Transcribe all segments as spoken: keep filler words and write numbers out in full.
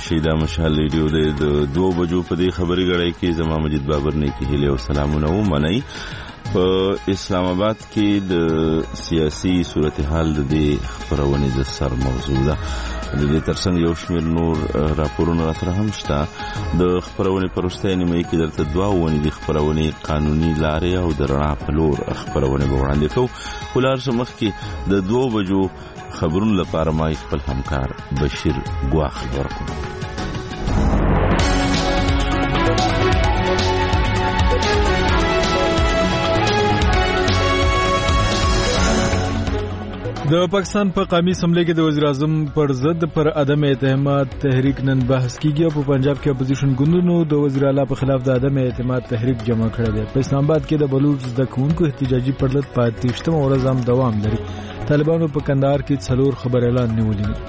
شي دا مشال ریډیو د دوه بجو په دې خبري غړې کې زما مجید بابر نه کې هلي او سلامونه و منئ. په اسلام آباد کې د سیاسي صورتحال د دې خبرونه د سر موضوع ده. د دې ترڅنګ یو شمېر نور راپورونه راته هم شته. د خبرونه پرسته نیمه کې درته دوا ونی د خبرونه قانوني لارې او د رڼا په لور خبرونه به وړاندې کوو. ولر سمخ کې د دوه بجو خبرونه لپاره ما خپل همکار بشیر ګواخ ورکړ. د پاکستان په قومي اسمبلی کې د وزیر اعظم پر ضد پر عدم اعتماد تحریک نن بحث کیږي. په پنجاب کې اپوزیشن ګوندونو د وزیر اعلی په خلاف د عدم اعتماد تحریک جمع کړی دی. په اسلام آباد کې د بلوچ زده کوونکو احتجاجي پرلط په تیشتمه ورځ هم دوام لري. طالبانو په کندهار کې څلور خبر اعلان نیولې.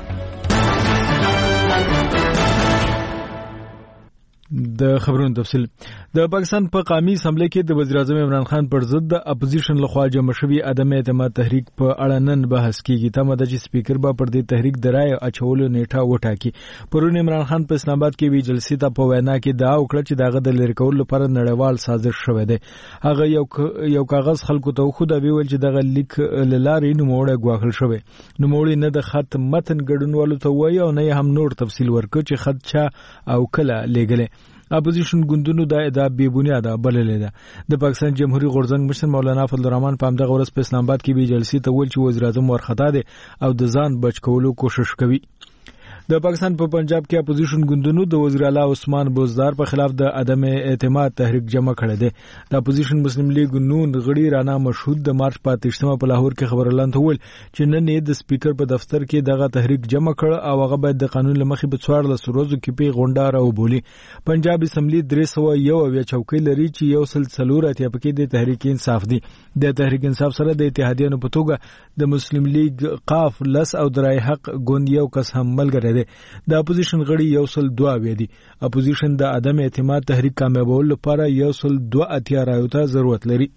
د خبرونو تفصیل. د پاکستان په قومي اسمبلی کې د وزیر اعظم عمران خان پر ضد د اپوزیشن لخوا جمع شوی عدم اعتماد تحریک په اړه نن بحث کیږي. تمه ده چې سپیکر به پر دې تحریک د رای اچولو نیټه وټاکي. پرون عمران خان په اسلام آباد کې وی جلسې ته په وینا کې دا وکړه چې داغه د لری کول لپاره نړیوال سازش شوی دی. هغه یو یو کاغذ خلکو ته خو دا ویل چې دغه لیک لارې نوموړی ګواښل شوی. نوموړی نه د خط متن ګډونوالو ته وایي او نه هم نور تفصیل ورکړي چې خط چا او کله لېږلی. اپوزیشن ګوندونو دا ادعا بې بنیاده بللې ده. د پاکستان جمهوریت غورځنګ مشر مولانا فضل الرحمن په همدغه ورځ په اسلام آباد کې به جلسې ته ویل چې وزیر اعظم ورخطا دی او د ځان بچ کولو کوشش کوي. د پاکستان په پنجاب کې اپوزیشن ګوندونو د وزیر اعلی عثمان بوزدار په خلاف د عدم اعتماد تحریک جمع کړی دی. د اپوزیشن مسلم لیگ نون غړي رانا مشهود د مارچ په تیشتمه په لاهور کې خبر اعلان ول چې نن یې د سپیکر په دفتر کې دغه تحریک جمع کړ او هغه باید د قانون لمخې په څوارلس ورځو کې په غونډه راوبولي. پنجاب اسمبلی درې سوه یو اویا چوکۍ لري چې یو سل څلور اتیا پکې د تحریک انصاف دی. د تحریک انصاف سره د اتحادیانو په توګه د مسلم لیگ قاف لس او درای حق ګوند یو کس هم ملګری دی. د اپوزیشن غړي یو سل دوه وی دي. اپوزیشن د عدم اعتماد تحریک کامیابولو لپاره یو سل دوه اتیا رایو ته ضرورت لري.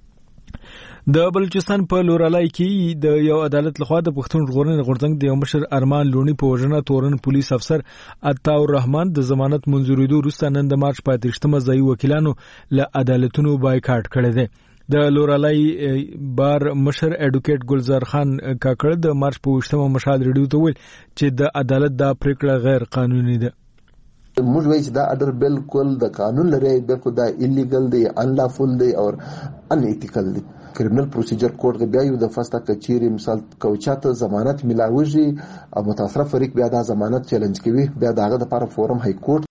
د بلوچستان په لورالای کې د یو عدالت لخوا د پښتون ژغورنې غورځنګ د یو مشر ارمان لونی په وژنه تورن پولیس افسر عطاء الرحمن د ضمانت منظوریدو وروسته نن د مارچ په تیشتمه ځای وکیلانو له عدالتونو بایکاټ کړی دی. د لورالای بار مشر اډوکیټ ګلزار خان کاکړ د مارچ په وشتمه مشال ریډیو ته ویل چې د عدالت دا پریکړه غیر قانوني ده. موږ وایي چې دا اډر بالکل د قانون لري، بالکل دا ایلیګل دی، انلافول دی او ان ایتیکل دی. کرمینل پروسیجر کورټ د بیا یو د فستا کچيري مثال کوچاته ضمانت ملاويږي او متاثر فریق بیا دا ضمانت چیلنج کوي، بیا داغه د لپاره فورم های کورټ.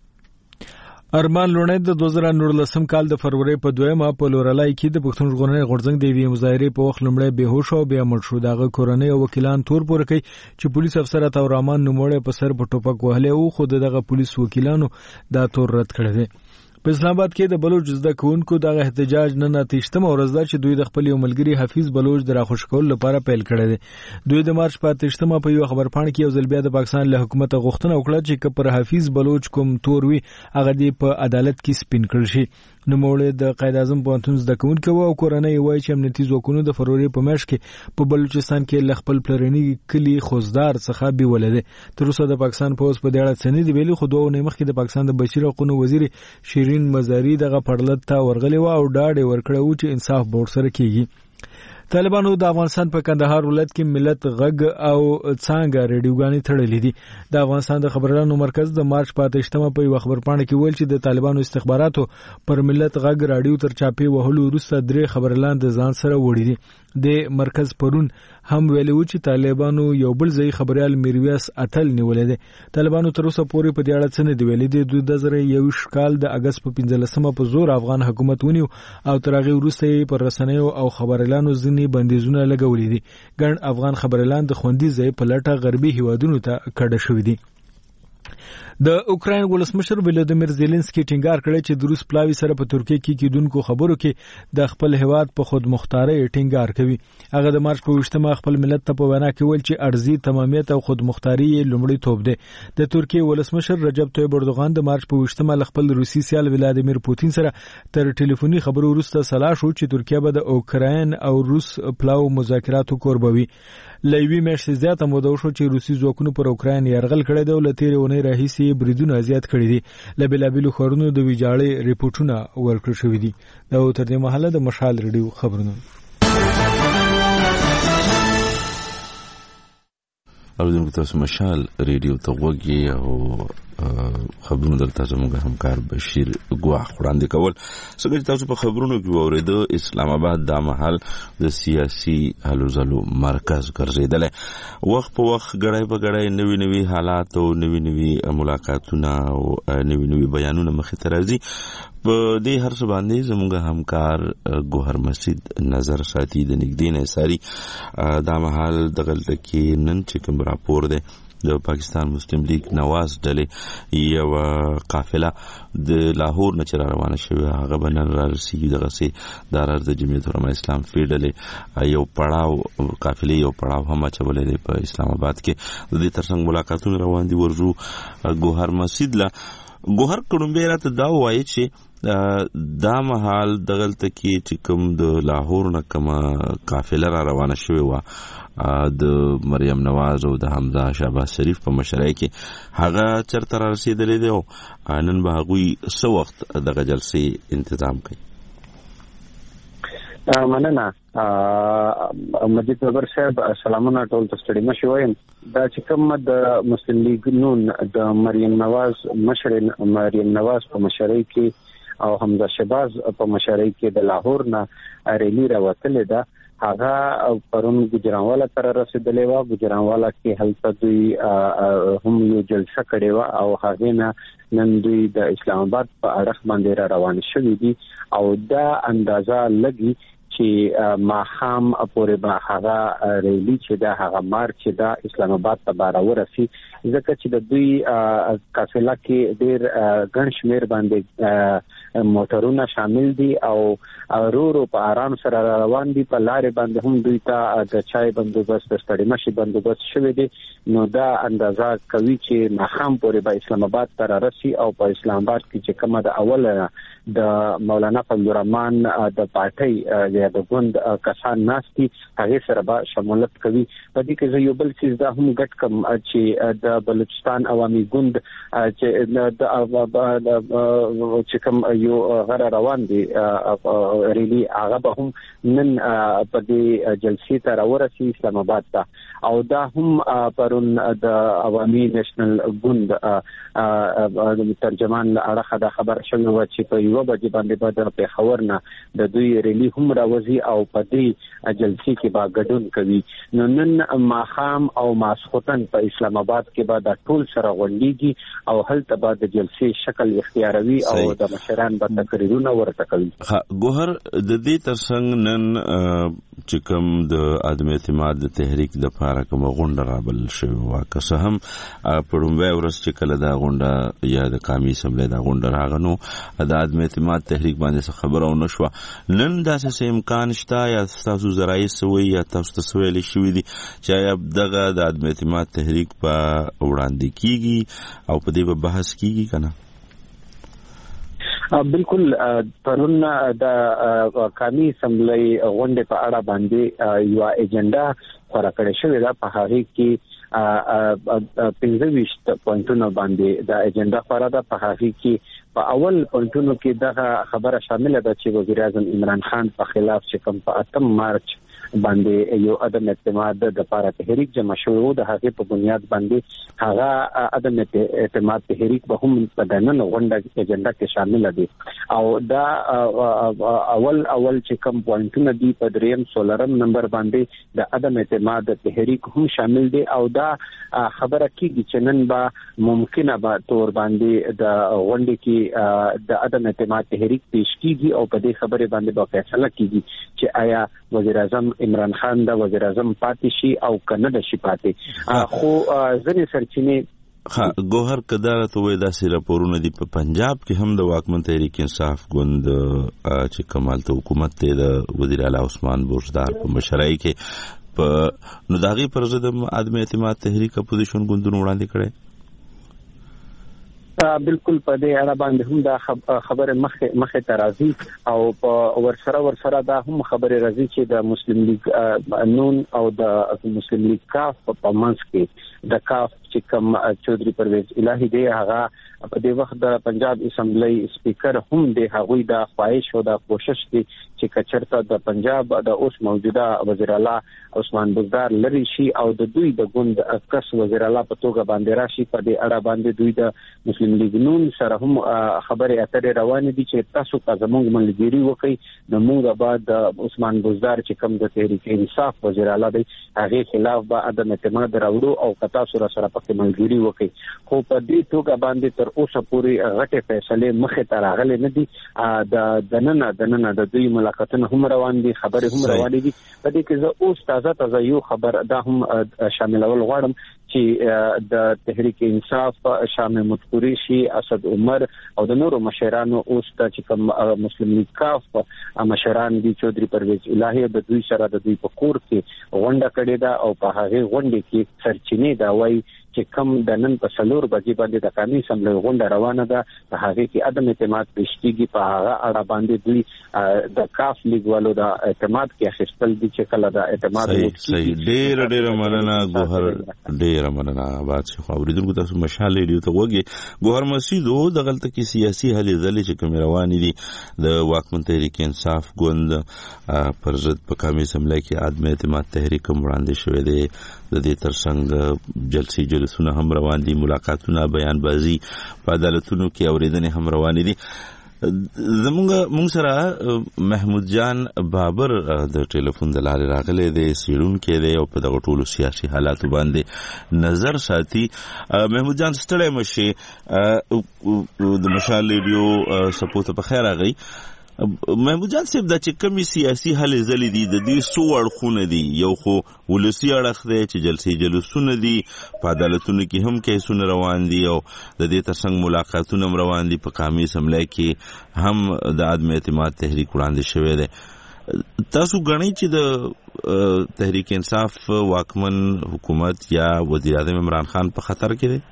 ارمان لونی د دوه زره نولسم کال د فروری په دویمه په لورالای کې د پښتون ژغورنې غورځنګ د یوې مظاهرې په وخت لومړی بېهوش او بیا مړ شو. دغه کورنۍ او وکیلان تور پورې کوي چې پولیس افسر عطاء الرحمن نوموړی په سر په ټوپک وهلی او خو دغه پولیس وکیلانو دا تور رد کړی دی. په اسلام آباد کې د بلوچ زده کوونکو دغه احتجاج نن تیشتمه ورځ ده چې دوی د خپل یو ملګری حفیظ بلوچ د راخوش کول لپاره پیل کړی دی. دوی د مارچ په تیشتمه په یو خبرپاڼه کې یو ځل بیا د پاکستان له حکومت غوښتنه وکړه چې پر حفیظ بلوچ کوم تور وي هغه دی په عدالت کې سپین کړل شي. نوموړی د قائد اعظم پوهنتون زده کوونکی و او کورنۍ وایي چې امنیتي ځواکونو د فروری په میاشت کې په بلوچستان کې له خپل پلرني کلي خوزدار څخه بیولې ده. تر اوسه د پاکستان پولیس په دې اړه څه نه دی ویلي، خو دوه نیمه مخکې د پاکستان د بشیر حقوقو وزیر شیرین مزاری دغه پړلت ته ورغلی و او ډاډ ورکړی و چې انصاف به ورسره کیږي. طالبانو د افغانستان په کندهار ولایت کې ملت غږ او څانګه ریډیوګانې تړلې دي. د افغانستان د خبرونو مرکز د مارچ په اتهشتمه په یو خبرپاڼه کې ویل چې د طالبانو استخباراتو پر ملت غږ رادیو تر چاپی وهلو وروسته درې خبرلان د ځان سره وړي دي. د مرکز پرون هم ویلي و چې طالبانو یو بل ځای خبريال میرویس اتل نیولې ده. طالبانو تر اوسه پورې په دې اړه څه نه دی ویلي. د دوه زره یوویشت کال د اگست په پنځلسمه په زور افغان حکومت ونیو او تر هغه وروسته یې پر رسنیو او خبريالانو ځینې بندیزونه لګولې دي. ګڼ افغان خبريالان د خوندي ځای په لټه غربي هیوادونو ته کډه شوي دي. د اوکراین ولسمشر ولادیمیر زيلنسکي ټینګار کړی چې د روس پلاوی سره په ترکیه کې کېدونکو خبرو کې د خپل هیواد په خود مختاري ټینګار کوي. هغه د مارچ په وشتمه خپل ملت ته په وینا کې ویل چې ارضي تمامیت او خود مختاري لومړی توپ دی. د ترکیه ولسمشر رجب طیب اردوغان د مارچ په وشتمه خپل روسي سیال ولادیمیر پوتین سره تر ټلیفوني خبرو وروسته سلا شو چې ترکیه به د اوکراین او روس پلاو مذاکراتو کوربوي. لوی میاشتې زیاته موده شو چې روسي ځواکونو پر اوکراین یرغل کړی دی او له تیرې اونۍ راهیسي بریدونه زیات کړي دي. له بېلابېلو ښارونو د ویجاړۍ ریپورټونه ورکړل شوي دي. دا تر دې مهاله د مشال ریډیو خبرونه. اوریدونکو تاسو مشال ریډیو ته غوږی او خبرونه درته زموږ همکار بشیر ګواخ وړاندې کول. څنګه چې تاسو په خبرونو کې واورېده اسلام آباد دا مهال د سیاسي هلو ځلو مرکز ګرځېدلی. وخت په وخت ګړی په ګړی نوي نوي حالات او نوي نوي ملاقاتونه او نوي نوي بیانونه مخې ته راځي. په دې هر څه باندې زموږ همکار ګوهر مسجد نظر ساتي د نږدې نه ساري. دا مهال دغلته کې نن چې کوم راپور دی د پاکستان مسلم لیگ نواز ډلې یو قافله د لاهور نه چې را روانه شوې هغه به نن را رسېږي. دغسې د ارار د جمعیت علماء اسلام فی ډلې یو پړاو قافلې یو پړاو هم اچولی دی په اسلام آباد کې. د دې تر څنګ ملاقاتونه روان دي. ورځو ګوهر مسجد له ګوهر کړومبی راته دا ووایي چې دا مهال دغلته کې چې کوم د لاهور نه کومه قافله را روانه شوې وه د مریم نواز او د حمزه شهباز شریف په مشرۍ کې هغه چېرته را رسېدلی دی او نن به هغوی څه وخت دغه جلسې انتظام کوي؟ مننه مجید بابر صاحب، سلامونه ټول ته ستړي مه شئ. وایم دا چې کوم د مسلم لیگ نون د مریم نواز مشر مریم نواز په مشرۍ کې او حمزه شهباز په مشرۍ کې د لاهور نه ریلی راوتلې ده، هغه پرون ګجرانوالا ته رسېدلې وه. ګجرانوالا کې هلته دوی هم یو جلسه کړې وه او هغې نه نن دوی د اسلام آباد په اړخ باندې را روان شوي دي او دا اندازه لګي چې ماښام پورې به هغه ریلی چې دا هغه مارچ چې دا اسلام آباد ته به راورسي، ځکه چې د دوی قافله کې ډېر ګڼ شمېر باندې موټرونه شامل دي او ورو ورو په آرام سره روان دي. په لارې باندې هم دوی ته د چای بندوبست د ستړي مشي بندوبست شوی دی. نو دا اندازه کوي چې ماښام پورې به اسلام آباد ته رارسي او په اسلام آباد کې چې کومه د اوله د مولانا فضل الرحمن د پارټۍ یا د ګوند کسان ناست دي هغې سره به شمولیت کوي. په دې کې زه یو بل څیز دا هم ګډ کړم چې د بلوچستان عوامي ګوند چې کوم یو غره روان دي ریلی، هغه به هم نن په دې جلسې ته راورسي اسلام آباد ته. او دا هم پرون د عوامي نیشنل ګوند ترجمان له اړخه دا خبر شوی و چې په یوه بجې باندې به د پېښور نه د دوی ریلی هم راوځي او په دې جلسې کې به ګډون کوي. نو نن ماښام او ماسخوتن په اسلام آباد کې به دا ټول سره غونډېږي او هلته به د جلسې شکل اختیاروي او د مشران به تقریرونه ورته کوي. ګوهر، د دې تر څنګ نن چې کوم د عدم اعتماد د تحریک دپاره کومه غونډه رابلل شوې وه، که څه هم په لومړۍ ورځ چې کله دا غونډه یا د قامي اسمبلۍ دا غونډه راغله نو د عدم اعتماد تحریک باندې څه خبره ونه شوه. نن داسې څه امکان شته یا ستاسو ذرایع څه وایي یا تاسو ته څه ویلي شوي دي چې آیا دغه د عدم اعتماد تحریک به وړاندې کیږي او په دې به بحث کیږي که نه؟ بالکل پرون د قومي اسمبلی غونډې په اړه باندې یو اجنډا خورا کړې شوې ده. په هغې کې پنځه ویشت پوینټونه باندې د اجنډا خورا ده. په هغې کې په اول پوینټونو کې دغه خبره شامله ده چې وزیر اعظم عمران خان په خلاف چې کوم په اتم مارچ باندې یو عدم اعتماد د لپاره تحریک جمع شوی و، د هغې په بنیاد باندې هغه عدم اعتماد تحریک به هم په دننه غونډه اجنډا کې شامل دي. او دا اول اول چې کوم پوینټونه دي په دریم څلورم نمبر باندې د عدم اعتماد تحریک هم شامل دي. او دا خبره کیږي چې نن به ممکنه به تور باندې د غونډې کې د عدم اعتماد تحریک پیش کیږي او په دې خبرې باندې به فیصله کیږي چې آیا وزیر اعظم عمران خان د وزیر اعظم پاتې شي او کنه د شي پاتې. خو ځینې سرچینې ها ګوهر کدار ته وې داسې راپورونه دي په پنجاب کې هم د واکمن تحریک انصاف ګوند چې کمال ته حکومت ته د وزیر اعلی عثمان بوجدار په مشرۍ کې په نو داغي پر ضد عدم اعتماد تحریک اپوزیشن ګوندونو وړاندې کړي. بالکل په دې اړه باندې هم دا خبره مخه مخه ترازی او په ورسره ورسره دا هم خبره راځي چې د مسلم لیگ نون او د مسلم لیگ کاف په منځ کې د کاف چې کوم چودري پرویز الهي دی هغه په دې وخت د پنجاب اسمبلی سپیکر هم د هغوی د خواهش او د کوشش دي چې کچرته د پنجاب د اوس موجوده وزیر اعلی عثمان بزدار لري شي او د دوی د ګوند کس وزیر اعلی په توګه باندې راشي. په دې اړه باندې دوی د مسلم لیگ نون سره هم خبرې اترې روانې دي چې تاسو کا زموږ ملګری وکي نو موږ بعد د عثمان بزدار چې کوم د تحریک انصاف وزیر اعلی دی هغه خلاف به عدم اعتماد راوړو او کتا سره سره پکې ملګری وکي. خو په دې توګه باندې تر اوسه پورې غټه فیصله مخه ته راغلي نه دي. د دننه دننه د دوی ملاقاتونه هم روان دي خبرې هم روانې دي. په دې کې زه اوس تازه تازه یو خبر دا هم شاملول غواړم چې د تحریک انصاف شامل متقریشي اسد عمر او د نورو مشرانو اوس چې کوم مسلم لیگ کاف مشران دي چودري پرویز الهي د دوی سره د دوی په کور کې غونډه کړې ده او په هغه غونډه کې سرچینې دا وایي چې کم د نن په سلور بجې باندې د قانوني اسمبلی غونډه روانه ده په هغه کې عدم اعتماد پېشکیږي. په هغه اړه باندې دوی د کاف لیګوالو د اعتماد کې اخیستل دي چې کله د اعتماد صحیح ډېر ډېر مننه ګوهر ډېر مننه آباد شو اوریدونکو تاسو مشال لیدو ته وګي ګوهر مسیدو د غلطه کې سیاسي هلې ځلې چې کوم روانې دي د واکمن تحریک انصاف ګوند پر ضد په قومي اسمبلی کې عدم اعتماد تحریک وړاندې شوی دی. د دې ترڅنګ جلسې جلسونه هم روان دي ملاقاتونه بیان بازی په عدالتونو کې اوریدنې هم روانې دي. زمونږ مونږ سره محمود جان بابر د ټلیفون د لارې راغلی دی سیړونکی دی او په دغه ټولو سیاسي حالاتو باندې نظر ساتي. محمود جان ستړی مشي د مشال ریډیو سپورټ په خیر راغی. محمود جان صاحب دا چې کومې سیاسي هلې ځلې دي د دې څو اړخونه دي یو خو ولسي اړخ دی چې جلسې جلوسونه دي په عدالتونو کې هم کیسونه روان دي او د دې ترڅنګ ملاقاتونه هم روان دي په قومي اسمبلی کې هم د عدم اعتماد تحریک وړاندې شوی دی. تاسو ګڼئ چې د تحریک انصاف واکمن حکومت یا وزیر اعظم عمران خان په خطر کې دی؟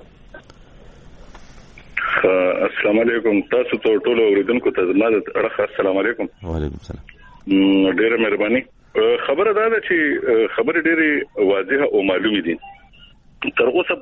السلام علیکم تاسو ته ټول اوریدونکو ته زما د اړخ السلام علیکم. وعلیکم السلام. ډیره مهرباني. خبره دا ده چې خبره ډیره واضحه او معلومه دي. تر اوسه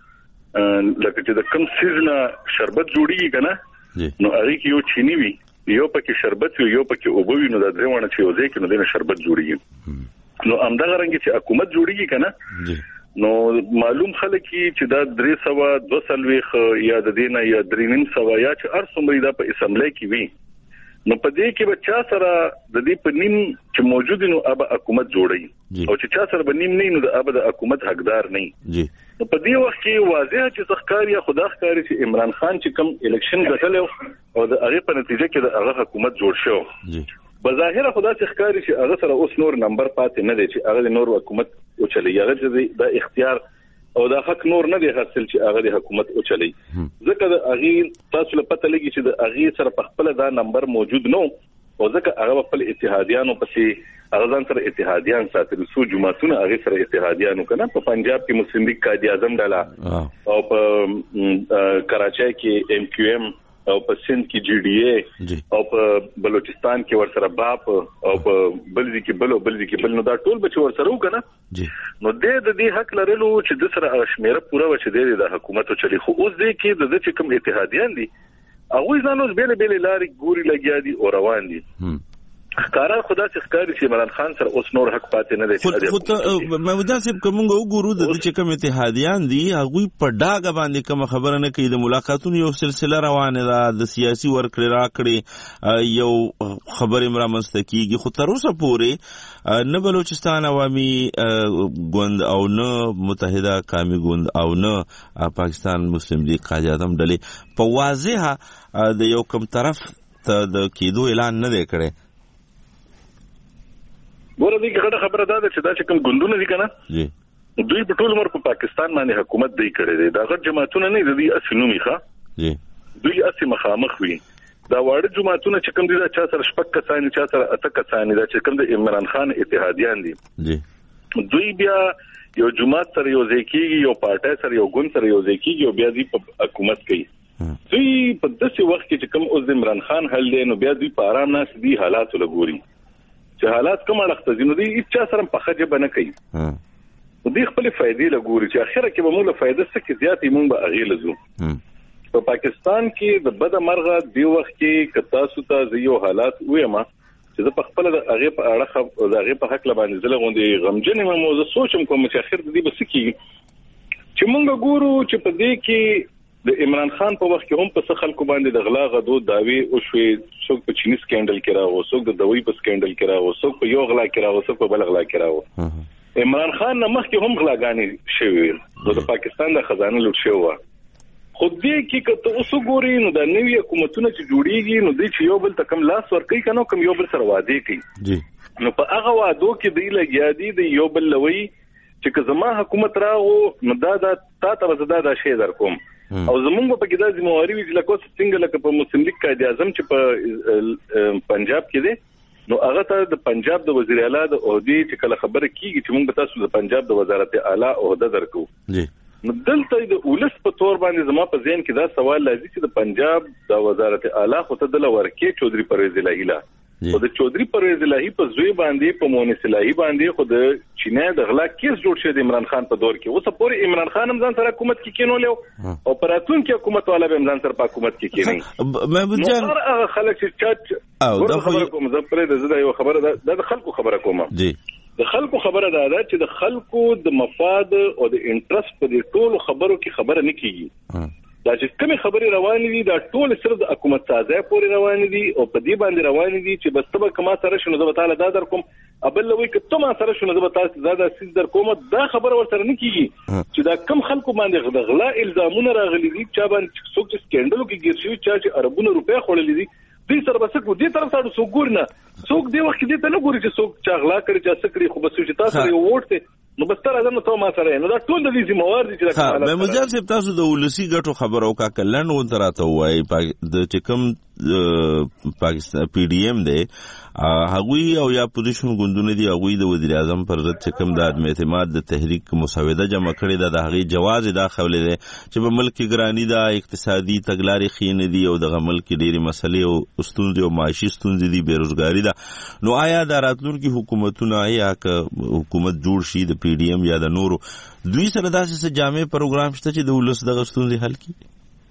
پورې لکه چې د کم سیزنا شربت جوړیږي کنه نو هغه کې یو چینی وي یو پکې شربت وي یو پکې اوبه وي نو د درې ونه چې یو ځای کې نو د شربت جوړیږي. نو همدغه رنګ چې حکومت جوړیږي کنه نو معلوم خلک چې دا درې سوه دوه سلويخ یا د دینه یا درې نیم سوه یا چې هر څومره دا په اسمبلی کې وي نو په دې کې به چا سره د دې په نیم چې موجود نو اب حکومت جوړي او چې چا سره به نیم نه نو د اب د حکومت حقدار نه جی. نو په دې وخت کې واضح چې ځخکار یا خدا ښکاری چې عمران خان چې کوم الیکشن ګټل او د هغه په نتیجه کې د هغه حکومت جوړ شو جی. بظاهر خدا چې ښکاری چې هغه سره اوس نور نمبر پاتې نه دی چې هغه نور حکومت او چلی هغه چې د اختیار او د حق نور نه دی حاصل چې هغه د حکومت او چلی ځکه د هغه تاسو له پته لګی چې د هغه سره په خپل دا نمبر موجود نو او ځکه هغه خپل اتحادیانو پسې هغه ځان سره اتحادیان ساتل سو جماعتونه هغه سره اتحادیانو کنه په پنجاب کې مسلم لیگ قائد اعظم ډاله او په کراچۍ کې ام کیو ام او په سند کې جی ډی اے او په بلوچستان کې ورسره باپ او په بلځي کې بل او بلځي کې بل نو دا ټول به ورسره وکنه نو د دې حق لرلو چې د سره شمیره پوره و چې د حکومت چلی خو اوس دې کې د چې کوم اتحادیان دي هغه ځانوس بیل بیل لاري ګوري لګیا دي او روان دي. ښکارا خدا چې ښکاری چې عمران خان سره اوس نور حق پاتې نه دی. خو محمود صاحب کومه وګورو د چې کوم اتحادیان دي هغه په ډاګه باندې کوم خبره نه کوي. د ملاقاتونو یو سلسله روانه ده د سیاسي ورکړې راکړې یو خبرې مرامسته کیږي خو تر اوسه پورې نه بلوچستان عوامي ګوند او نه متحده قومي ګوند او نه پاکستان مسلم لیگ قائد اعظم ډلې په واضحه د یو کم طرف ته د کېدو اعلان نه دی کړی. ګوره دې غټه خبره ده چې دا چې کوم ګوندونه دي کنه جی دوی په ټول عمر په پاکستان باندې حکومت دی کړی دی. دا غټ جماعتونه نه دي د اصلونی ښه جی دوی اصلي مخامخ وي. دا واړه جماعتونه چې کوم دي دا چا سره شپږ کسان چا سره اته کسان دا چې کوم د عمران خان اتحادیان دي جی دوی بیا یو جماعت سره یو ځای کېږي یو پارټي سره یو ګوند سره یو ځای کېږي او بیا دوی په حکومت کوي. دوی په داسې وخت کې چې کوم اوس د عمران خان حل دی نو بیا دوی په آرام ناست دي حالاتو لګوري چې حالات کوم اړخ ته ځي نو دوی هیڅ سره په ښه ژبه نه کوي. دوی خپلې فایدې لګوري چې اخره کې به موږ له فایده څه کې زیاتې موږ به هغې لځو. په پاکستان کې د بده مرغه دې وخت کې که تاسو ته زه یو حالات ووایم چې زه په خپله د هغې په اړه د هغې په هکله باندې زه له غوندې غمجن یم او زه سوچ هم کوم چې اخر د دې به څه کېږي چې موږ ګورو چې په دې کې د عمران خان په وخت کې هم په څه خلکو باندې د غلا غدو دعوې وشوې. څوک په چیني سکینډل کې راغو, څوک د دوی په سکینډل کې راغو, څوک په یو غلا کې راغو, څوک په بل غلا کې راغو. عمران خان نه مخکې هم غلاګانې شوې وې, د پاکستان د خزانه لوټ شوې وه. خو دې کې که ته اوس وګورې نو د نوي حکومتونه چې جوړېږي نو دوی چې یو بل ته کم لاس ورکوي که نه کم یو بل سره وعدې کوي. نو په هغه وعدو کې دوی لګیا دي د یو بل له وایي چې که زما حکومت راغو نو دا دا تا ته به زه دا دا شی در کوم او زمونږ به پکې دا ذمواري وي چې لکه اوس څنګه لکه په مسلم لیگ قائد اعظم چې په پنجاب کې دی نو هغه ته د پنجاب د وزیر اعلی د عہدې چې کله خبره کیږي چې موږ به تاسو د پنجاب د وزارت اعلی عہده درکو. نو دلته د ولس په تور باندې زما په ذهن کې دا سوال لازم چې د پنجاب د وزارت اعلی خو ته د ورکه چودري پرویز الهی لا او د چودري پرویز الهی په زوی باندې په مونس الهی باندې خو د چینه د غلا کیس جوړ شوی د عمران خان په دور کې اوس پورې عمران خان هم ځان سره حکومت کې کېنول او پراتون کې حکومت والا به ځان سره په حکومت کې کېنی. محمود جان هغه خلک چې چا او دا خبره کوم زه پرې د زړه یو خبره ده د خلکو خبره کوم جی د خلکو خبره ده چې د خلکو د مفاد او د انټرست په دې ټولو خبرو کې خبره نه کیږي. دا چې کومه خبرې روانې دي دا ټول صرف د حکومت سازه پورې روانې دي او په دې باندې روانې دي چې بس تبه کما سره شنو د تعالی دا در کوم ابل لوي که ته ما سره شنو د تاسو زاده سیس در کوم دا خبره ورسره نه کیږي چې دا کم خلکو باندې د غلا الزامونه راغلي دي چا باندې څوک چې سکینډل کې ګیر شوی چا چې اربونه روپیا خورلې دي دې سره بس کو دې طرف ته څوک ګور نه څوک دې وخت دې ته نه ګوري چې څوک چا غلا کوي چا سکړي خو بس چې تاسو یو ووټ ته نو بس تر ازنه ته ما سره نو دا ټول د دې ذمہوار دي چې ها مې مجاب صاحب تاسو د ولسی ګټو خبرو کا کلن و تراته وای د چکم پاکستان پی ډی ایم دی هغوی او یا پوزیشن ګوندونه دي هغوی د وزیر اعظم پر ضد چکم د عدم اعتماد د تحریک مسوده جمع کړي د هغه جواز داخله دي چې په ملک کې ګرانی دا اقتصادي تګلارې خینه دي او د ملک کې ډېری مسلې او ستونزې او معاشي ستونزې دي بیروزګاری ده نو آیا د راتلونکي حکومتونه یا حکومت جوړ شي د پی ډی ایم یا د نورو دوی سره داسې څه جامع پروګرام شته چې د ولس دغه ستونزې حل کړي؟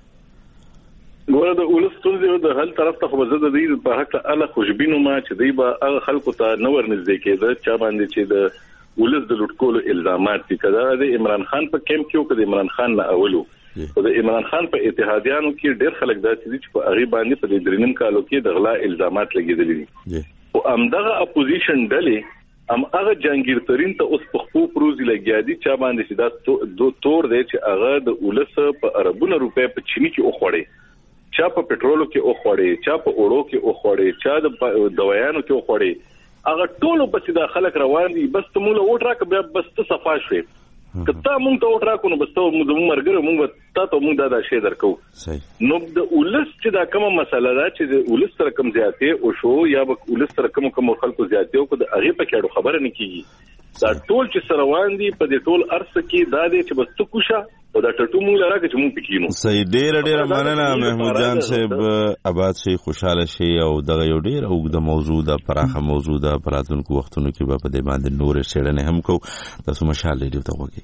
ګوره د ولس ستونزې د حل طرف ته خو زه د دې په حق اله خوشبینو ما چې دی به هغه خلکو ته نه ورنږدې کېده چا باندې چې د ولس د لوټ کولو الزامات دي کدا د عمران خان په کیمپ کې او کدا عمران خان نه اولو او د عمران خان په اتحادیانو کې ډېر خلک داسې دي چې په هغه باندې په درنیم کالو کې د غلا الزامات لګېدلي دي او همدغه اپوزیشن ډلې ام هغه جنگیر ترين ته اوس په خپل پروزي لګیا دي چا باندې چې دا دو تور دی چې هغه د ولس په اربونه روپے په چینی کې اوخوړي چا په پټرولو کې اوخوړي چا په اوړو کې اوخوړي چا د دوايانو کې اوخوړي هغه ټول په سیده خلک روان دي بس ته موږ وټ راک بیا بس ته صفا شوي کته موږ ته وټ راکو نو بس ته موږ مرګره موږ ته ته موږ دا دا شی درکو نو د ولس چې دا کومه مسله ده چې د ولس سره کوم زیاتې او شو یا د ولس سره کوم کوم خلکو زیاتې او د هغه په کېړو خبره نه کیږي دا ټول چې سره روان دي په دې ټول ارسه کې دا دي چې بس ته کوشه او دا ټټو موږ لاره چې موږ پکینو. صحیح ډېر ډېر مننه محمود جان صاحب آباد شي خوشاله شي او دغه یو ډېر اوږده موضوع ده پراخه موضوع ده په راتلونکو وختونو کې به په دې باندې نورې څېړنې هم کوو تاسو مشال ریډیو ته وګورئ.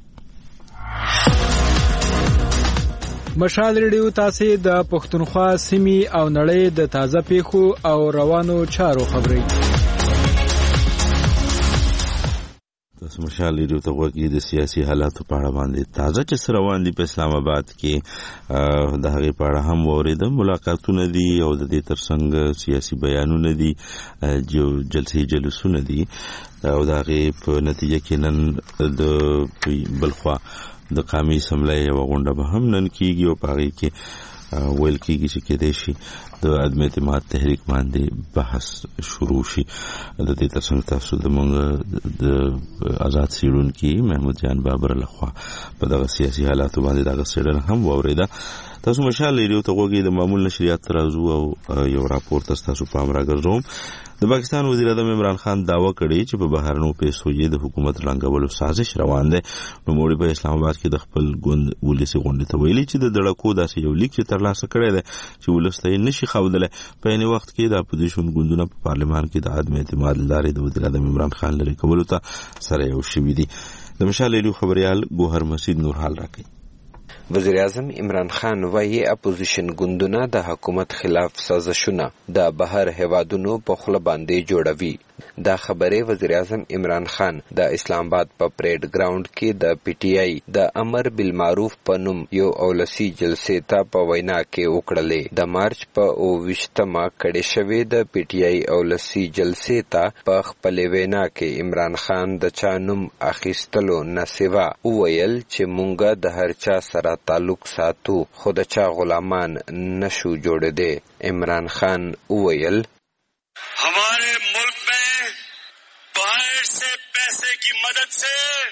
مشال ریډیو تاسو د پښتونخوا سیمې او نړۍ د تازه پیښو او روانو چارو خبري تاسو مشال ریډیو ته وګورئ د سیاسي حالاتو په اړه باندې تازه چې روان دي په اسلام آباد کې د هغه په اړه هم اوریدم ملاقاتونه دي او د دې ترڅنګ سیاسي بیانونه دي جو جلسې جلسونه دي او د هغه په نتیجه کې نن د بلخوا د قومي اسمبلی یو غونډه به هم نن کیږي او په هغه کې ویل کېږي چې کېدای شي د عدم اعتماد تحریک باندې بحث شروع شي. د دې ترڅنګ تاسو د موږ د آزاد سیړونکي محمود جان بابر لخوا په دغه سیاسي حالاتو باندې دغه سیړنه هم واوریده. تاسو مشال لري ته وګورئ د معمول نشریات ترازو او یو راپور تاسو پام راګرځوم. د پاکستان وزیر اعظم عمران خان داوا کړی چې په بهرنو پیسو یې د حکومت رنګولو سازش روان دی. نو موږ په اسلام آباد کې د خپل ګوند ولسی غونډې ته ویلي چې د دړکو داسې یو لیک چې ترلاسه کړی دی چې ولسته نشي خاودلی. په یعنی وخت کې د اپوزیشن ګوندونه په پارلمان کې د عدم اعتماد لارې د وزیر اعظم عمران خان لري کولو ته سره یو شوي دي. د مشال لري خبريال ګوهر مسجد نور حال راکړي. وزیر اعظم عمران خان وایي اپوزیشن ګوندونه د حکومت خلاف سازشونه د بهر هوادونو په خوله باندې جوړوي. دا خبره وزیر اعظم عمران خان د اسلام آباد په پریډ ګراوند کې د پی ټی آی د امر بالمعروف په نوم یو اولسی جلسې ته په وینا کې وکړلې. د مارچ په اوویشتمه کړې شوې د پی ټی آی اولسی جلسې ته په خپل وینا کې عمران خان د چا نوم اخیستلو نه سوا وویل چې مونږ د هر چا سره تعلق ساتو خو د چا غلامان نشو جوړېدی. عمران خان وویل हमारे मुल्क में बाहर से पैसे की मदद से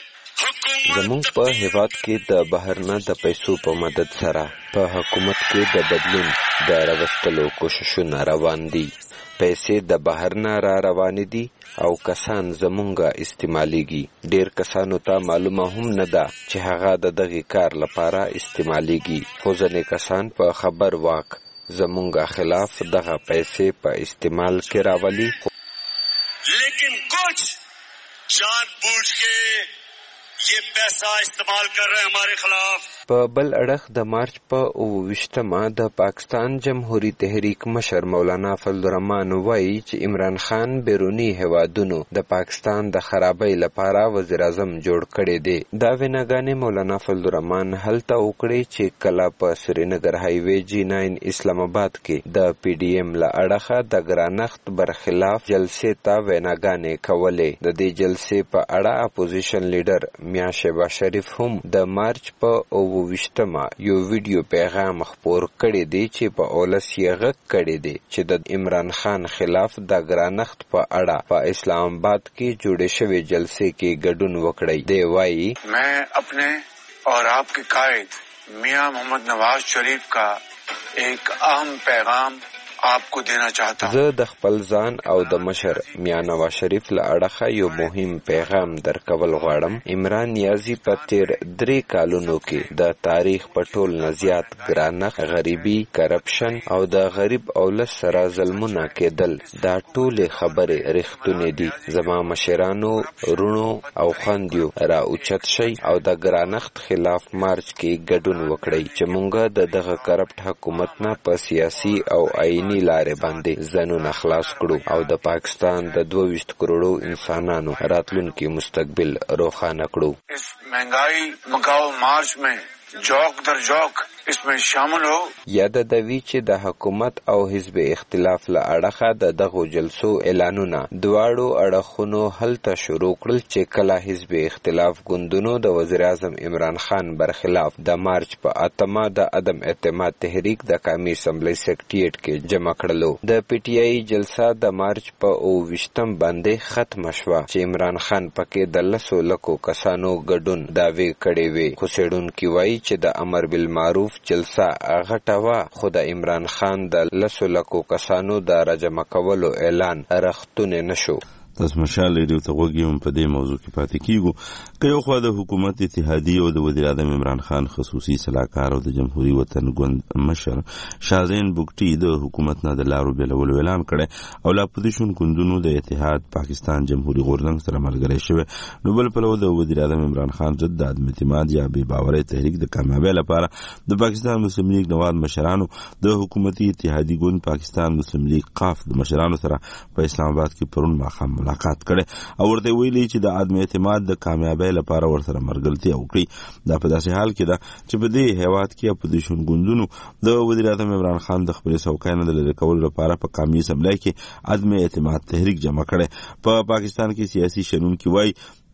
زموږ په هیواد کې د بهر نه د پیسو په مدد سره په حکومت کې د بدلون د راوستلو کوششونه روان دي. پیسې د بهر نه را روانې دي او کسان زمونږه استعمالیږي. ډیر کسانو ته معلومه هم نه ده چې هغه د دغه کار لپاره استعمالیږي. خو ځینې کسان په خبر واک زمونږه خلاف دغه پیسې په استعمال کې راولي. लेकिन कुछ जानबूझ के ये पैसा इस्तेमाल कर रहे हैं हमारे खिलाफ. په بل اړخ د مارچ په اوویشتمه د پاکستان جمهوری تحریک مشر مولانا فضل الرحمن وایي چې عمران خان بیرونی هوادونو د پاکستان د خرابۍ لپاره وزیر اعظم جوړ کړی دی. دا ویناګانې مولانا فضل الرحمن هلته وکړي چې کله په سرینگر هایوی جی ناین اسلام آباد کې د پی ډی ایم له اړخه د ګرانښت برخلاف جلسې ته ویناګانې کولې. د دې جلسې په اړه اپوزیشن لیډر میاں شهباز شریف هم د مارچ په اوویشتمه یو ویډیو پیغام خپور کړی دی چې په اولس یې غږ کړی دی چې د عمران خان خلاف د ګرانښت په اړه په اسلام آباد کې جوړې شوې جلسې کې ګډون وکړی. دی وایي मैं अपने और आपके कायद मियां मोहम्मद नवाज शरीफ का एक अहम पैगाम आपको देना चाहता हूं. زه د خپل ځان او د مشر میاں نواز شریف له اړخه یو مهم پیغام درکول غواړم. عمران نیازی په تیر درې کالونو کې د تاریخ په ټول نه زیات ګرانښت، غریبي، کرپشن او د غریب اولس سره ظلمونه کېدل دا ټولې خبرې رښتونې دي. زما مشرانو، رونو او خویندو را اوچت شي او د ګرانښت خلاف مارچ کې ګډون وکړي چې مونږ د دغه کرپټ حکومت نه په سیاسي او آئینی لارې باندې ځانونه خلاص کړو او د پاکستان د دوه ویشت کروڑو انسانانو راتلونکي مستقبل روښانه کړو. इस महंगाई मकाओ मार्च में जौक दर जौक इसमें शामिल हो. یاد دوی چې د حکومت او حزب اختلاف له اړخه د دغو جلسو اعلانونه دواړو اړخونو هلته شروع کړل چې کله حزب اختلاف ګوندونو د وزیر اعظم عمران خان برخلاف د مارچ په اتمه د عدم اعتماد تحریک د قومي اسمبلی سیکریټریټ کې جمع کړلو. د پی ټی آی جلسه د مارچ په اوویشتم باندې ختم شوه چې عمران خان پکې د لسو لکو کسانو ګډون دعوی کړي وي. خو څېړونکي وایي چې د امر بالمعروف جلسه غټه وه خو د عمران خان د لسو لکو کسانو د راجمع کولو اعلان رښتونی نشو. تاسو مشال لري ته وګورئ په دې موضوع کې پاتې کیږو. که یو خوا د حکومت اتحادیه او د وزیر اعظم عمران خان خصوصي صلاحکار او د جمهوریت وطن ګوند مشر شاهزین بوګټي د حکومت نه د لارو بیلولو اعلان کړي او لا اپوزیشن ګوندونو د اتحاد پاکستان جمهوریت غورځنګ سره ملګری شوی، نو بل پلو د وزیر اعظم عمران خان ضد د عدم اعتماد یا بې باورۍ تحریک د کامیابی لپاره د پاکستان مسلم لیگ نواز مشرانو د حکومتي اتحادی ګوند پاکستان مسلم لیگ قاف د مشرانو سره په اسلام آباد کې پرون ماښام ملاقات کړي او ورته ویلي چې د عدم اعتماد د کامیابی لپاره ورسره مرګلتیا وکړي. دا په داسې حال کې ده چې په دې هیواد کې اپوزیشن ګوندونو د وزیر اعظم عمران خان د خپل څوکۍ نه د لرې کولو لپاره په قومي اسمبلی کې عدم اعتماد تحریک جمع کړي. په پاکستان کې سیاسي شنونکي وایي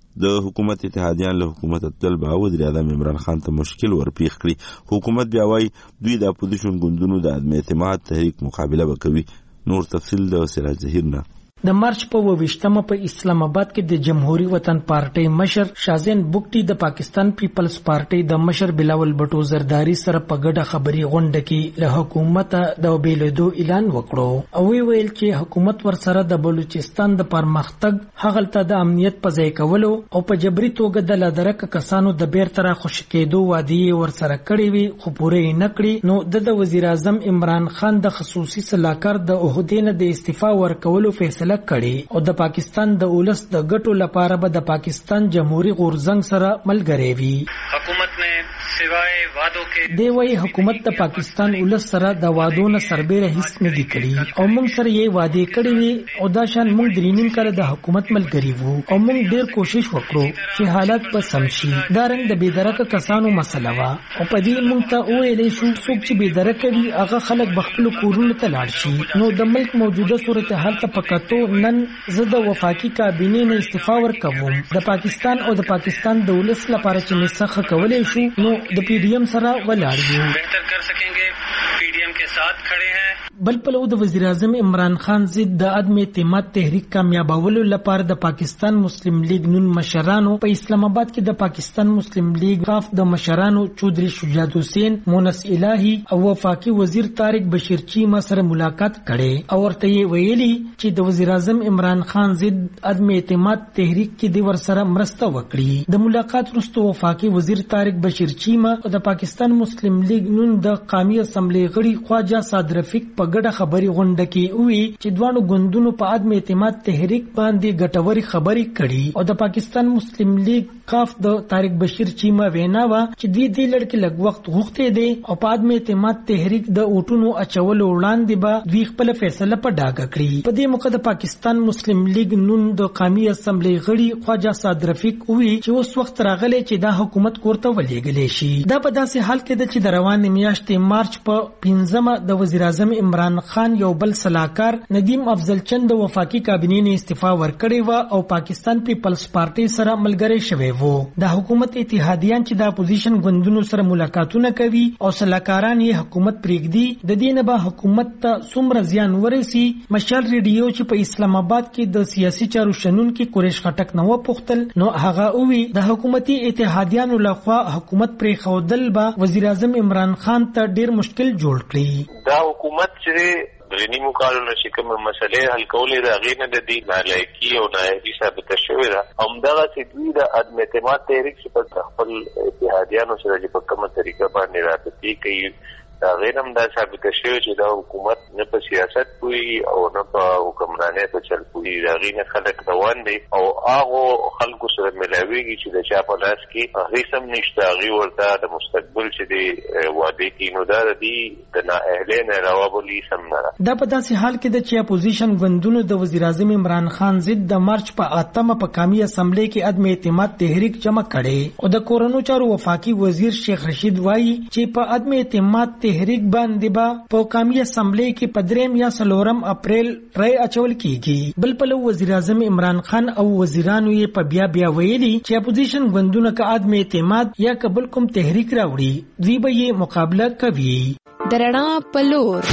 د حکومت اتحادیان له حکومت طلب او وزیر اعظم عمران خان ته مشکل ورپیښ کړی. حکومت بیا وايي دوی د اپوزیشن ګوندونو د عدم اعتماد تحریک مقابله وکوي. نور تفصیل د سراج ظهیر نه. د مارچ په ویشتمه په اسلام آباد کې د جمهوریت وطن پارټي مشر شازین بوکټي د پاکستان پیپلز پارټي د مشر بلاول بټو زرداری سره په ګډه خبري غونډه کې له حکومت د بیلېدو اعلان وکړو او وی ویل چې حکومت ورسره د بلوچستان د پرمختګ هغلته د امنیت په ځای کولو او په جبري توګه د لادرک کسانو د بیرته خوشی کېدو وعده ورسره کړې وي خو پوره نه کړې. نو د وزیر اعظم عمران خان د خصوصي صلاحکار د عہدې نه د استعفا ورکولو فیصله کړي او د پاکستان د اولس د ګټو لپاره به د پاکستان جمهوریت غورځنګ سره ملګری وي. حکومت نے سوائے وعدوں کې دی وی حکومت د پاکستان اولس سره د وعدو نه سربېره هیڅ نه دی کړی او موږ سره یې وعده کړې وي او دا شان موږ درینیم کړه د حکومت ملګری وو او موږ ډېر کوشش وکړو چې حالات به سم شي. دا رنګ د بېدرکه کسانو مسله وا او په دې موږ ته وویلې شو څوک چې بېدرکه وي هغه خلک بخپل کورونو ته لاړ شي. نو د ملک موجوده صورتحال ته پکاتو نن زه د وفاقي کابینې نه استعفا ورکوم. د پاکستان او د پاکستان د ولس لپاره چې مسخه کولای شو نو د پی ډی ایم سره ولاړ یو بهتر کر سکیں گے پی ڈی ایم کے ساتھ کھڑے ہیں. بل پلو د وزیر اعظم عمران خان ضد د عدم اعتماد تحریک کامیابولو لپاره د پاکستان مسلم لیگ نون مشرانو په اسلام آباد کې د پاکستان مسلم لیگ کاف د مشرانو چودري شجاعت حسین، مونس الهی او وفاقي وزیر طارق بشیر چیمه سره ملاقات کړي او ورته ویلي چې د وزیر اعظم عمران خان ضد عدم اعتماد تحریک کې د ورسره مرسته وکړي. د ملاقات وروسته وفاقي وزیر طارق بشیر چیمه او د پاکستان مسلم لیگ نون د قومي اسمبلی غړي خواجه صاد رفیق په ګډه خبري غونډه کې وی چې دوانو ګوندونو په عدم اعتماد تحریک باندې ګټوري خبري کړي او د پاکستان مسلم لیگ کاف د طارق بشیر چیمه وینا وا چې دوی د لړ کې لږ وخت غوښته دي او په عدم اعتماد تحریک د اوټونو اچولو وړاندې به دوی خپل فیصله په ډاګه کړي. په دې موقع د پاکستان مسلم لیگ نون د قومي اسمبلی غړي خواجه صاد رفیق وی چې اوس وخت راغلی چې دا حکومت کورته ولېږلی شي. دا په داسې حال کې د چې د روانې میاشتې مارچ په پنځمه د وزیر اعظم عمران خان یو بل صلاحکار ندیم افضل چند د وفاقي کابینې نه استعفا ورکړې و او پاکستان پیپلز پارټي سره ملګری شوی وو. د حکومت اتحادیان چې د اپوزیشن ګوندونو سره ملاقاتونه کوي او صلاحکاران یې حکومت پرېږدي د دې نه به حکومت ته څومره زیان ورسي. مشال ریډیو چې په اسلام آباد کې د سیاسي چارو شنونکي قریش خټک نو پوښتل نو هغه وی د حکومتي اتحادیانو لخوا حکومت پرې خودل به وزیر اعظم عمران خان ته ډیر مشکل جوړ کړي. دا حکومت چې درنی مقالله چې کوم مسلې حل کولې دا غیر نه د دې نالایقي او نااهلي ثابته شوې ده. همدغه چې دوی د عدم اعتماد تحریک چې په خپل اتحادیانو سره چې په کومه طریقه باندې رابطې کوي دا غیر هم دا ثابته شوې چې دا حکومت نه په سیاست پوي او نه په حکمرانۍ په چل پوي. دا غیر نه خلک روان دي او هغه خلکو سره ملاويږي چې د چا په لاس کې هیڅ هم نشته. هغه ورته د مستقبل چې دی وعده کوي نو دا دی د نااهلۍ نه علاوه بل هیڅ هم نه ده. دا په داسې حال کې د چې اپوزیشن ګوندونو د وزیر اعظم عمران خان ضد د مارچ په اتمه په قومي اسمبلی کې عدم اعتماد تحریک جمع کړي او د کورونو چارو وفاقي وزیر شیخ رشید وایي چې په عدم اعتماد تحریک باندې با په قومي اسمبلی کې پدریم یا سلورم اپریل رای اچول کیږي. بل په وزیر اعظم عمران خان او وزیرانو یې په بیا بیا ویلي چې اپوزیشن ګوندونه کا عدم اعتماد یا قبل کوم تحریک راوړي دوی به یې مقابله کوي. درنا پلور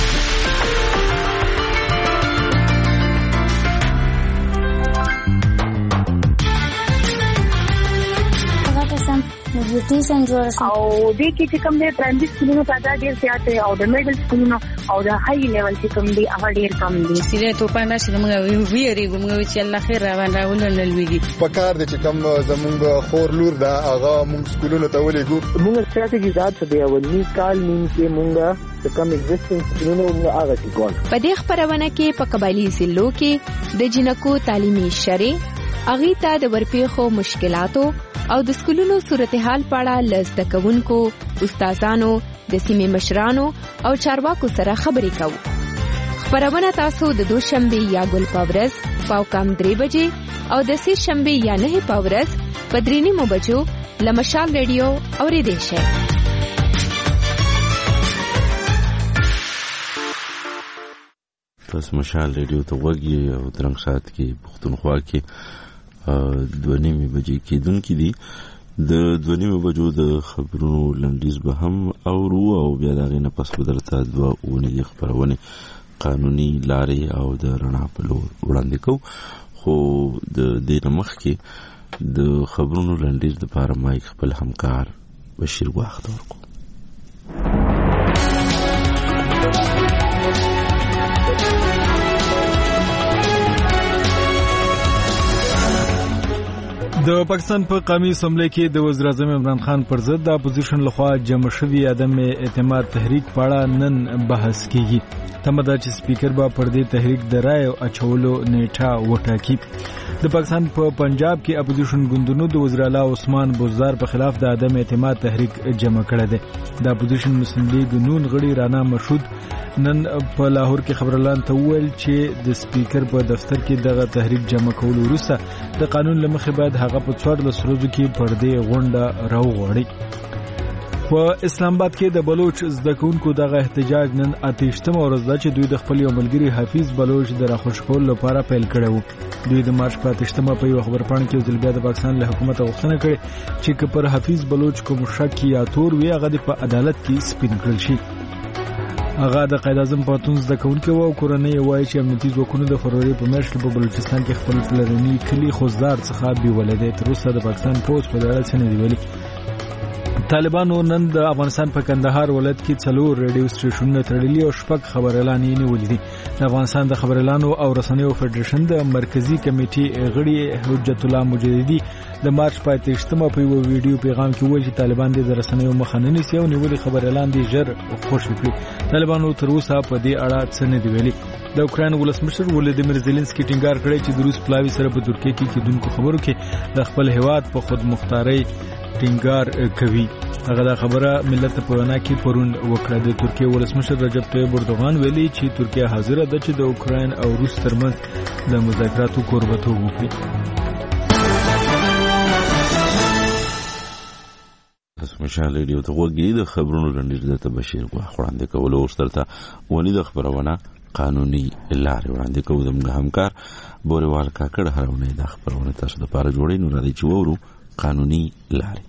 نیوټریشن جوړ شو او دې کې چې کوم دې پرایمري سکولونو تعداد ډېر زیات دی او د میډل سکولونو او د هاي لیول چې کوم دي هغه ډېر کم دي. سیده تو پانا چې موږ ویریږو موږ چې الله خیر را باندې راولل لويږي په کار دي چې کوم زمونږ خور لور دا هغه موږ سکولونو ته ولېګو. موږ ستراتیژي ذات څه دی اولنی کال نیم کې موږ چې کوم ایگزیسټنس سکولونو موږ هغه کې ګول. په دې خبرونه کې په قبایلی ضلعو کې د جنکو تعلیمي شرې اغي ته د ورپېخو مشکلاتو او د سکولونو صورتحال پاړه لزده کوونکو، استادانو، د سیمې مشرانو او چارواکو سره خبرې کوو. خبرونه تاسو د دوشنبه یا ګل پاورز پاو کام درې بجې او د سې شنبه یا نه پاورز په درې نیمو بجو لمشال ریډیو اورېدئ شئ. تاسو مشال ریډیو ته وګورئ او درنګ سات کې پښتونخوا کې دوه نیمې بجې کېدونکي دي. د دوه نیمې بجو د خبرونو لنډیز به هم اورو او بیا د هغې نه پس به درته دوه اونیزې خپرونې قانوني لارې او د رڼا په لور وړاندې کوو. خو د دې نه مخکې د خبرونو لنډیز دپاره مایک خپل همکار بشیر ګواښ ته ورکړو. د پاکستان په قومي اسمبلی کې د وزیر اعظم عمران خان پر ضد د اپوزیشن لخوا جمع شوی عدم اعتماد تحریک په اړه نن بحث کیږي. تمه ده چې سپیکر به پر دې تحریک د رای اچولو نیټه وټاکي. د پاکستان په پنجاب کې اپوزیشن ګوندونو د وزیر اعلی عثمان بزدار په خلاف د عدم اعتماد تحریک جمع کړی دی. د اپوزیشن مسلم لیگ نون غړي رانا مشهود نن په لاهور کې خبرلان ته وویل چې د سپیکر په دفتر کې دغه تحریک جمع کولو وروسته د قانون له مخې باید هغه په څوارلس ورځو کې پر دې غونډه راوغواړي. په اسلام آباد کې د بلوچ زده کوونکو دغه احتجاج نن اتهشتمه ورځ ده چې دوی د خپل یو ملګري حفیظ بلوچ د راخوش کولو لپاره پیل کړی و. دوی د مارچ په اتهشتمه په یو خبرپاڼه کې ځل بیا د پاکستان له حکومت غوښتنه کړې چې که پر حفیظ بلوچ کوم شک یا تور وي هغه د په عدالت کې سپین کړل شي. هغه د قائد اعظم پاتون زده کوونکی و او کورنۍ وایي چې امنیتي ځواکونو د فروری په میاشت کې په بلوچستان کې خپل پلرني کلی خوزدار څخه بیولې دي. تر اوسه د پاکستان پوز په اړه څه نه دی ویلي. طالبانو نن د افغانستان په کندهار ولایت کې څلور ریډیو سټیشنونه تړلي او شپږ خبريالان یې نیولې دي. د افغانستان د خبريالانو او رسنیو فدریشن د مرکزی کمیټې غړي حجت الله مجددي د مارچ په اتهشتمه په یو ویډیو پیغام کې ویل چې طالبان د رسنیو مخه نه نیسي او نیولې خبريالان دي ژر خوشی کړي. طالبانو تر اوسه په دې اړه څه نه دی ویلي. د اوکراین ولسمشر ولادیمیر زيلنسکي ټینګار کړی چې د روس پلاوی سره په ترکیه کې کېدونکو خبرو کې د خپل هیواد په خود مختاري ټینګار کوي. هغه دا خبره ملت په وینا کې پرون وکړه. د ترکیه ولسمشر رجب طیب اردوغان ویلي چې ترکیه حاضر ده چې د اوکراین او روس ترمنځ د مذاکراتو کوربتوب وکړي. مشال ریډیو ته وګورئ د خبرونو لنډیز د بشیر ګواښ وړاندې کولو ورسره ونی د خبرونه قانوني لارې وړاندې کوو. زموږ همکار بوريوال کاکړ هرونه د خبرونه تاسو لپاره جوړې نو راځي چې وورو قانوني لارې.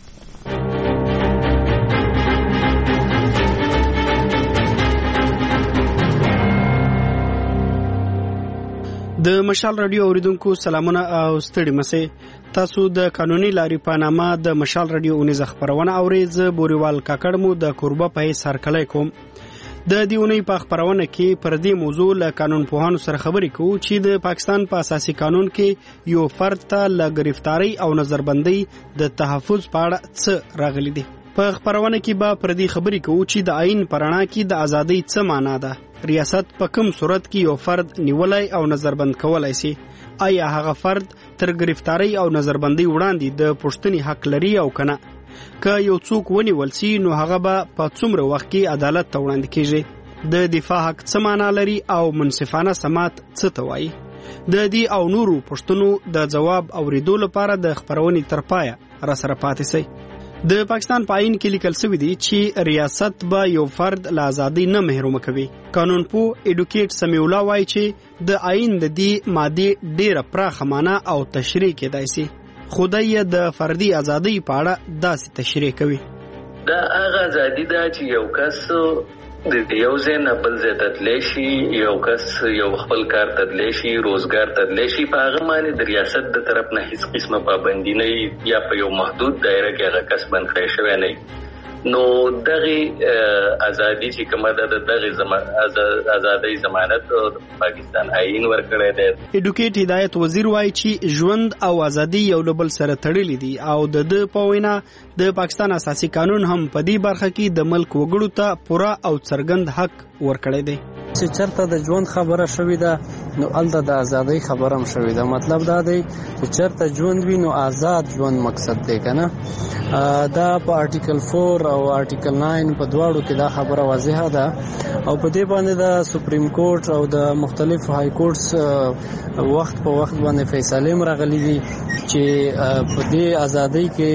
د مشال رادیو اوریدونکو سلامونه او ستړي مسه. تاسو د قانوني لارې په نامه د مشال رادیو اونیز خبرونه اورئ. زه بوريوال کاکړ مو د کوربه په سر کلای کوم. د دیونی په خبرونه کې پر دې موضوع له قانون پوهانو سره خبرې کوو چې د پاکستان په اساسي قانون کې یو فرد ته له گرفتاری او نظربندۍ د تحفظ په اړه څه راغلي دي. په خبرونه کې به پر دې خبرې کوو چې د آئین پرانا کې د ازادۍ څه معنا ده. ریاست په کوم صورت کې یو فرد نیولای او نظربند کولای شي. آیا هغه فرد تر گرفتاری او نظربندۍ وړاندې د پښتني حق لري او کنه؟ که یو څوک ونیول شي نو هغه به په څومره وخت کې عدالت ته وړاندې کیږي؟ د دفاع حق څه معنا لري او منصفانه سماعت څه ته وایي؟ د دې او نورو پښتنو د جواب اوریدو لپاره د خبرونې تر پایه را سره پاتې شئ. د پاکستان په آئین کې لیکل شوی دی چې ریاست به یو فرد له ازادۍ نه محروم کوي. قانون پوه ایډوکیټ سمیع الله وایي چې د آئین د دې ماده ډیره پراخه معنا او تشریح کېدای شي. خدای د فردي ازادۍ په اړه داسې تشریح کوي. دا هغه ازادي ده چې یو کس د یو ځای نه بل ځای ته تللی شي، یو کس یو خپل کار ته تللی شي، روزګار ته تللی شي، په هغه باندې د ریاست د طرف نه هیڅ قسمه پابندي نه وي یا په یو محدود دایره کې هغه کس بند کړی شوی نه وي. نو دغه ازادي چې کومه ده دغه ازادۍ ضمانت پاکستان آئین ورکړی دی. ایډوکیټ هدایت وزیر وایي چې ژوند او ازادي یو له بل سره تړلي دي او د د په وینا د پاکستان اساسي قانون هم په دې برخه کې د ملک وګړو ته پوره او څرګند حق ورکړی دی. چې چرته د ژوند خبره شوې ده نو الته د ازادۍ خبره هم شوې ده. مطلب دا دی چې چرته ژوند وي نو آزاد ژوند مقصد دی کنه. دا په آرټیکل فور او آرټیکل ناین په دواړو کې دا خبره واضحه ده او په دې باندې د سپریم کورټ او د مختلفو های کورټس وخت په وخت باندې فیصله راغلي دي چې په دې ازادۍ کې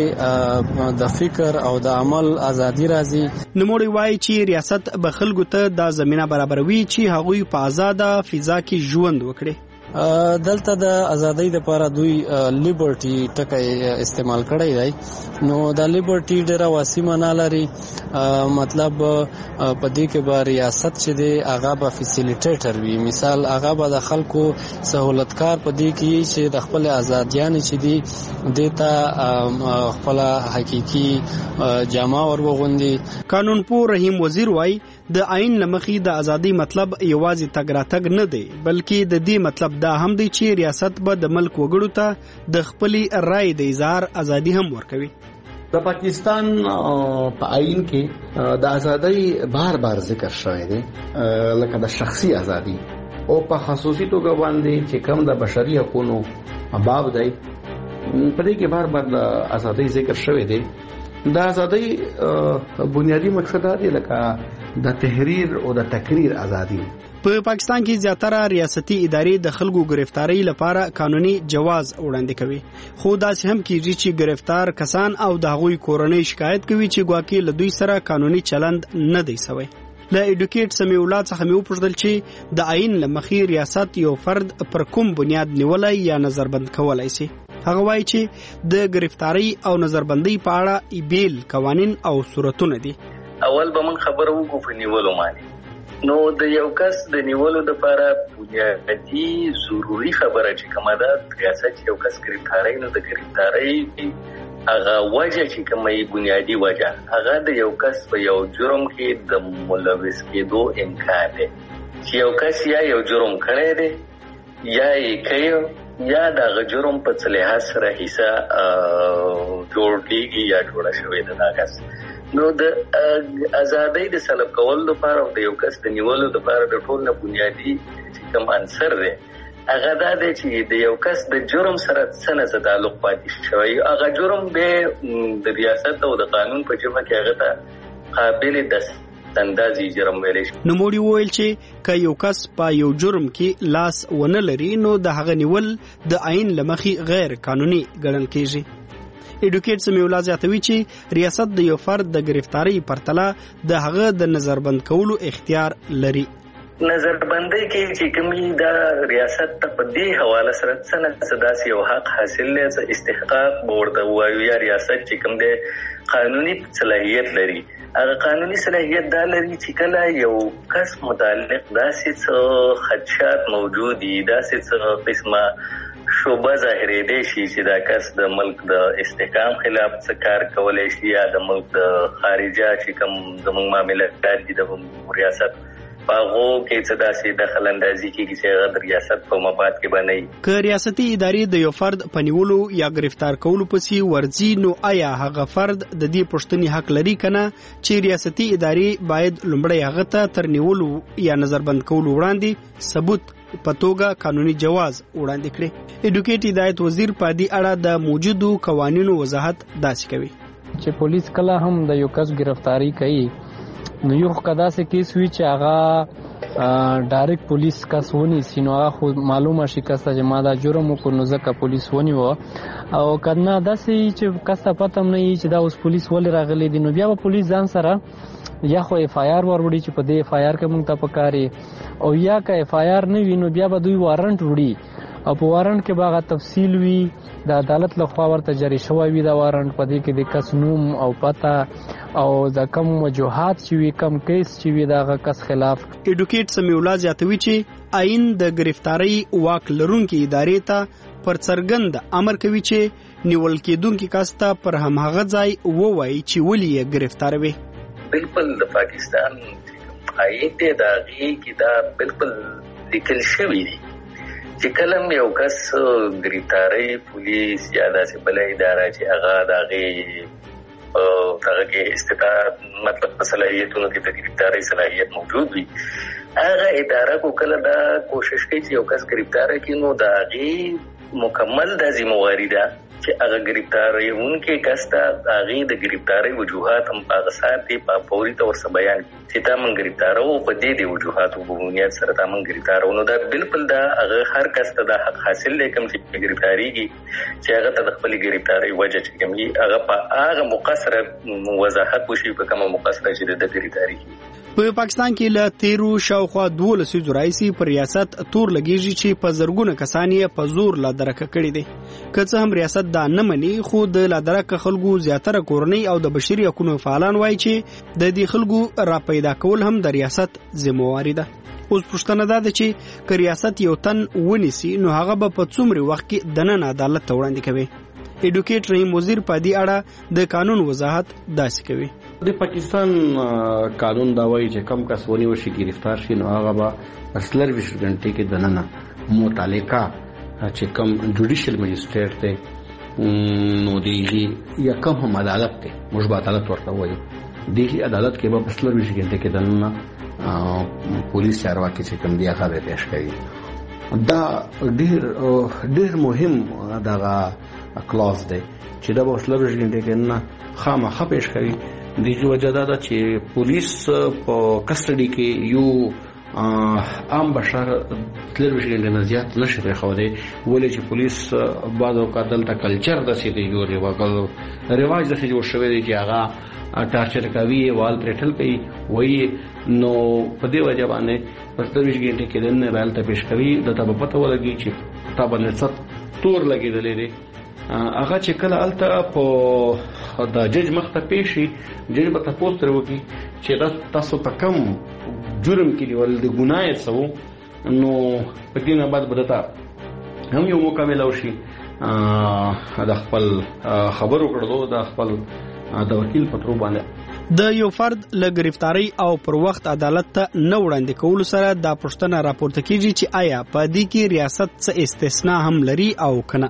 د فکر او د عمل ازادي راځي. نوموړی وایي چې ریاست به خلکو ته د زمينه برابروي چې هغوی په آزاده فضا کې ژوند وکړي. دلته د ازادۍ لپاره دوی لیبرټي ټکی استعمال کړی دی نو د لیبرټي ډیره واسع معنا لري مطلب په دې کې به ریاست چې دی هغه به فیسیلیټیټر وي مثال هغه به د خلکو سہولتکار په دې کې چې د خپل آزادیان چې دی دیتا خپل حقيقي جامه ور وغوندي قانون پور رحیم وزیر وای د عین لمخي د ازادي مطلب یوازې تګ راتګ نه دی بلکې د دې مطلب دا هم دی چې ریاست به د ملک وګړو ته د خپل رائے د اظهار ازادي هم ورکوي د پاکستان په آئین کې د ازادۍ بار بار ذکر شوی دی لکه د شخصي ازادي او په خصوصي توګه باندې چې کوم د بشري حقوقو باب دی په دې کې بار بار د ازادۍ ذکر شوی دی د ازادۍ بنیادی مقصد دی لکه د تحریر او د تقریر ازادي په پاکستان کې زیاتره ریاستي ادارې د خلکو گرفتاری لپاره قانوني جواز وړاندې کوي خو داسې هم کیږي چې گرفتار کسان او د هغوی کورنۍ شکایت کوي چې ګواکې له دوی سره قانوني چلند نه دی شوی له ایډوکیټ سمیع الله څخه مې وپوښتل چې د عین لمخي ریاست یو فرد پر کوم بنیاد نیولای یا نظربند کولای شي هغه وایي چې د گرفتاری او نظربندۍ په اړه بیل قوانین او صورتونه دي اول به من خبره وکړو په نیولو باندې نو د یو کس د نیولو لپاره بنیادی ضروري خبره چې کومه ده ریاست یو کس گرفتاری نو د گرفتاری هغه وجه چې کومه بنیادی وجه هغه د یو کس په یو جرم کې د ملوث کېدو امکان دی چې یو کس یا یو جرم کړی دی یا یې کوي یا د جرم په صلاح سره حصہ جوړ کیږي یا جوړه شوی د کس نو د ازادۍ د سلب کولو لپاره او د یو کس د نیولو لپاره د ټول نه بنیادی کوم عنصر دی هغه دا دی چې د یو کس د جرم سره څه تعلق پاتې شوی هغه جرم به د ریاست او د قانون په جبهه کې هغه ته قابل د اندازي جرم ویل شي نو موږ ویل چې که یو کس په یو جرم کې لاس ونه لري نو د هغه نیول د عین لمخي غیر قانوني ګڼل کیږي ایډوکیټ سمیع الله زیاتوي چې ریاست د یو فرد د گرفتاری پرتله د هغه د نظربند کولو اختیار لري نظربندۍ کې چې کومي د ریاست ته په دې حواله سره څنګه داسې یو حق حاصل لري استحقاق ورته وایي یا ریاست چې کوم د قانوني صلاحیت لري هغه قانوني صلاحیت دا لري چې کله یو کس متعلق داسې څه خدشات موجود دي داسې څه قسمه شوبه ظاهرې دي چې دا کس د ملک د استحکام خلاف څه کار کولای شي یا د ملک د خارجه چې کوم زموږ معاملات دي د ریاست باغو کې څه داسې دخل اندازي کېږي چې هغه د ریاست په مفاد کې باندې که ریاستي ادارې د یو فرد په نیولو یا گرفتار کولو پسې ورځي نو آیا هغه فرد د دې پوښتنې حق لري کنه چې ریاستي ادارې باید لومړی هغه ته تر نیولو یا نظربند کولو وړاندې ثبوت په توګه قانوني جواز وړاندې کړي ایډوکیټ هدایت وزیر په دې اړه د موجودو قوانینو وضاحت داسې کوي چې پولیس کله هم د یو کس گرفتاری کوي نو یو کدا سه کیس وی چې هغه ډایرکټ پولیس کس ونی سينو هغه خو معلومه شي کسه چې ما دا جرم کو نو ځکه پولیس ونی و او کنا داسې چې کسه پته نه یي چې دا اوس پولیس ول راغلي دي نو بیا به پولیس ځان سره یا خو اف آی آر ور وړي چې په دې اف آی آر کې مونږ ته پکاري او یا که اف آی آر نه وي نو بیا به دوی وارنټ وړي او په وارنټ کې باغه تفصیل وي د عدالت لخوا ورته جاری شوی وي دا وارنټ په دې کې د کس نوم او پته او د کم وجوهات چې وي کم کیس چې وي دا کس خلاف ایډوکیټ سمیع الله زیاتوي چې آئین د گرفتاری واک لرونکي ادارې ته پر څرګند امر کوي چې نیول کېدونکي کس ته پر هماغه ځای ووایي چې ولې یې گرفتاروي بالکل د پاکستان آئین دی دا غي کې دا بالکل لیکل شوی دی چې کلم یو کس گرفتاری پولیس یا داسې بل اداره چې هغه دا غي او هغه کې استطاعت مطلب صلاحیتونو کې د گرفتاری صلاحیت موجود وي هغه اداره کو کله دا کوشش کوي چې یو کس گرفتار کړي نو دا غي مکمل د ذمہواری ده چې هغه گرفتاری اونکي کستا هغه د گرفتاری وجوهات هم په غسات دي په فوري تور سره بیان چې تا من گرفتارو په دې دي وجوهات او بنیاد سره تا من گرفتارو نو دا بالکل دا هغه هر کستا د حق حاصل لیکم چې گرفتاریږي چې هغه ته د خپل گرفتاری وجه چې کومي هغه په هغه مقصره وضاحت وشي په کومه مقصره چې د گرفتاری په پاکستان کې له تیرو شاوخوا دوه لسیزو راځي پر ریاست تور لګیږي چې په زرګونه کسان یې په زور لا درکه کړی دي که څه هم ریاست دا نه مني خو د لا درکه خلکو زیاتره کورنۍ او د بشري حقوقو فعالان وایي چې د دې خلکو را پیدا کول هم د ریاست ذمہواری ده. اوس پوښتنه ده چې که ریاست یو تن ونیسي نو هغه به په څومره وخت کې د نن عدالت ته وړاندې کوي. ایډوکیټ رحیم وزیر په دې اړه د قانون وضاحت داسې کوي. د پاکستان قانون دا وایي چې کم کس ونیول شي گرفتار شي نو هغه به اصلر ویش غنټه کې دننه متعلقه چې کم جوډیشل مجسټریټ ته نو دیږي یا کم هم عدالت ته مشبه عدالت ورته وایي دیږي عدالت کې به اصلر ویش غنټه کې دننه پولیس چارواکي چې کم دی هغه پیش کوي. دا ډیر ډیر مهم دغه کلاس دی چې دا به اصلر ویش غنټه کې نه خامخا پیش کوي. دغه وجه دا ده چې پولیس په کسټډي کې یو عام بشر تلل وشي نه زیات نشي خوده ولې چې پولیس بعض اوقات دلته کلچر د سې دی یو رواج رواج د جوړ شوی دی چې هغه ټارچر کوي وال پرټل کوي وایي نو په دې وجه باندې په تلل وشي کې نه رال ته پیش کوي د ته په پته ولګي چې تا باندې څه تور لګیدلې دی هغه چې کله الته په د جج مخ ته پیشي جج به تاسو ته وکی چې تاسو په کم جرم کې دی ول د ګناه څو نو په دې نه بعد بدتا هم یو مکمل او شي د خپل خبرو کړو د خپل د وکیل پترو باندې د یو فرد له گرفتاری او پر وخت عدالت ته نه وړاندې کول سره د پښتنه راپورته کیږي چې آیا په دې کې ریاست څه استثناء هم لري او کنه.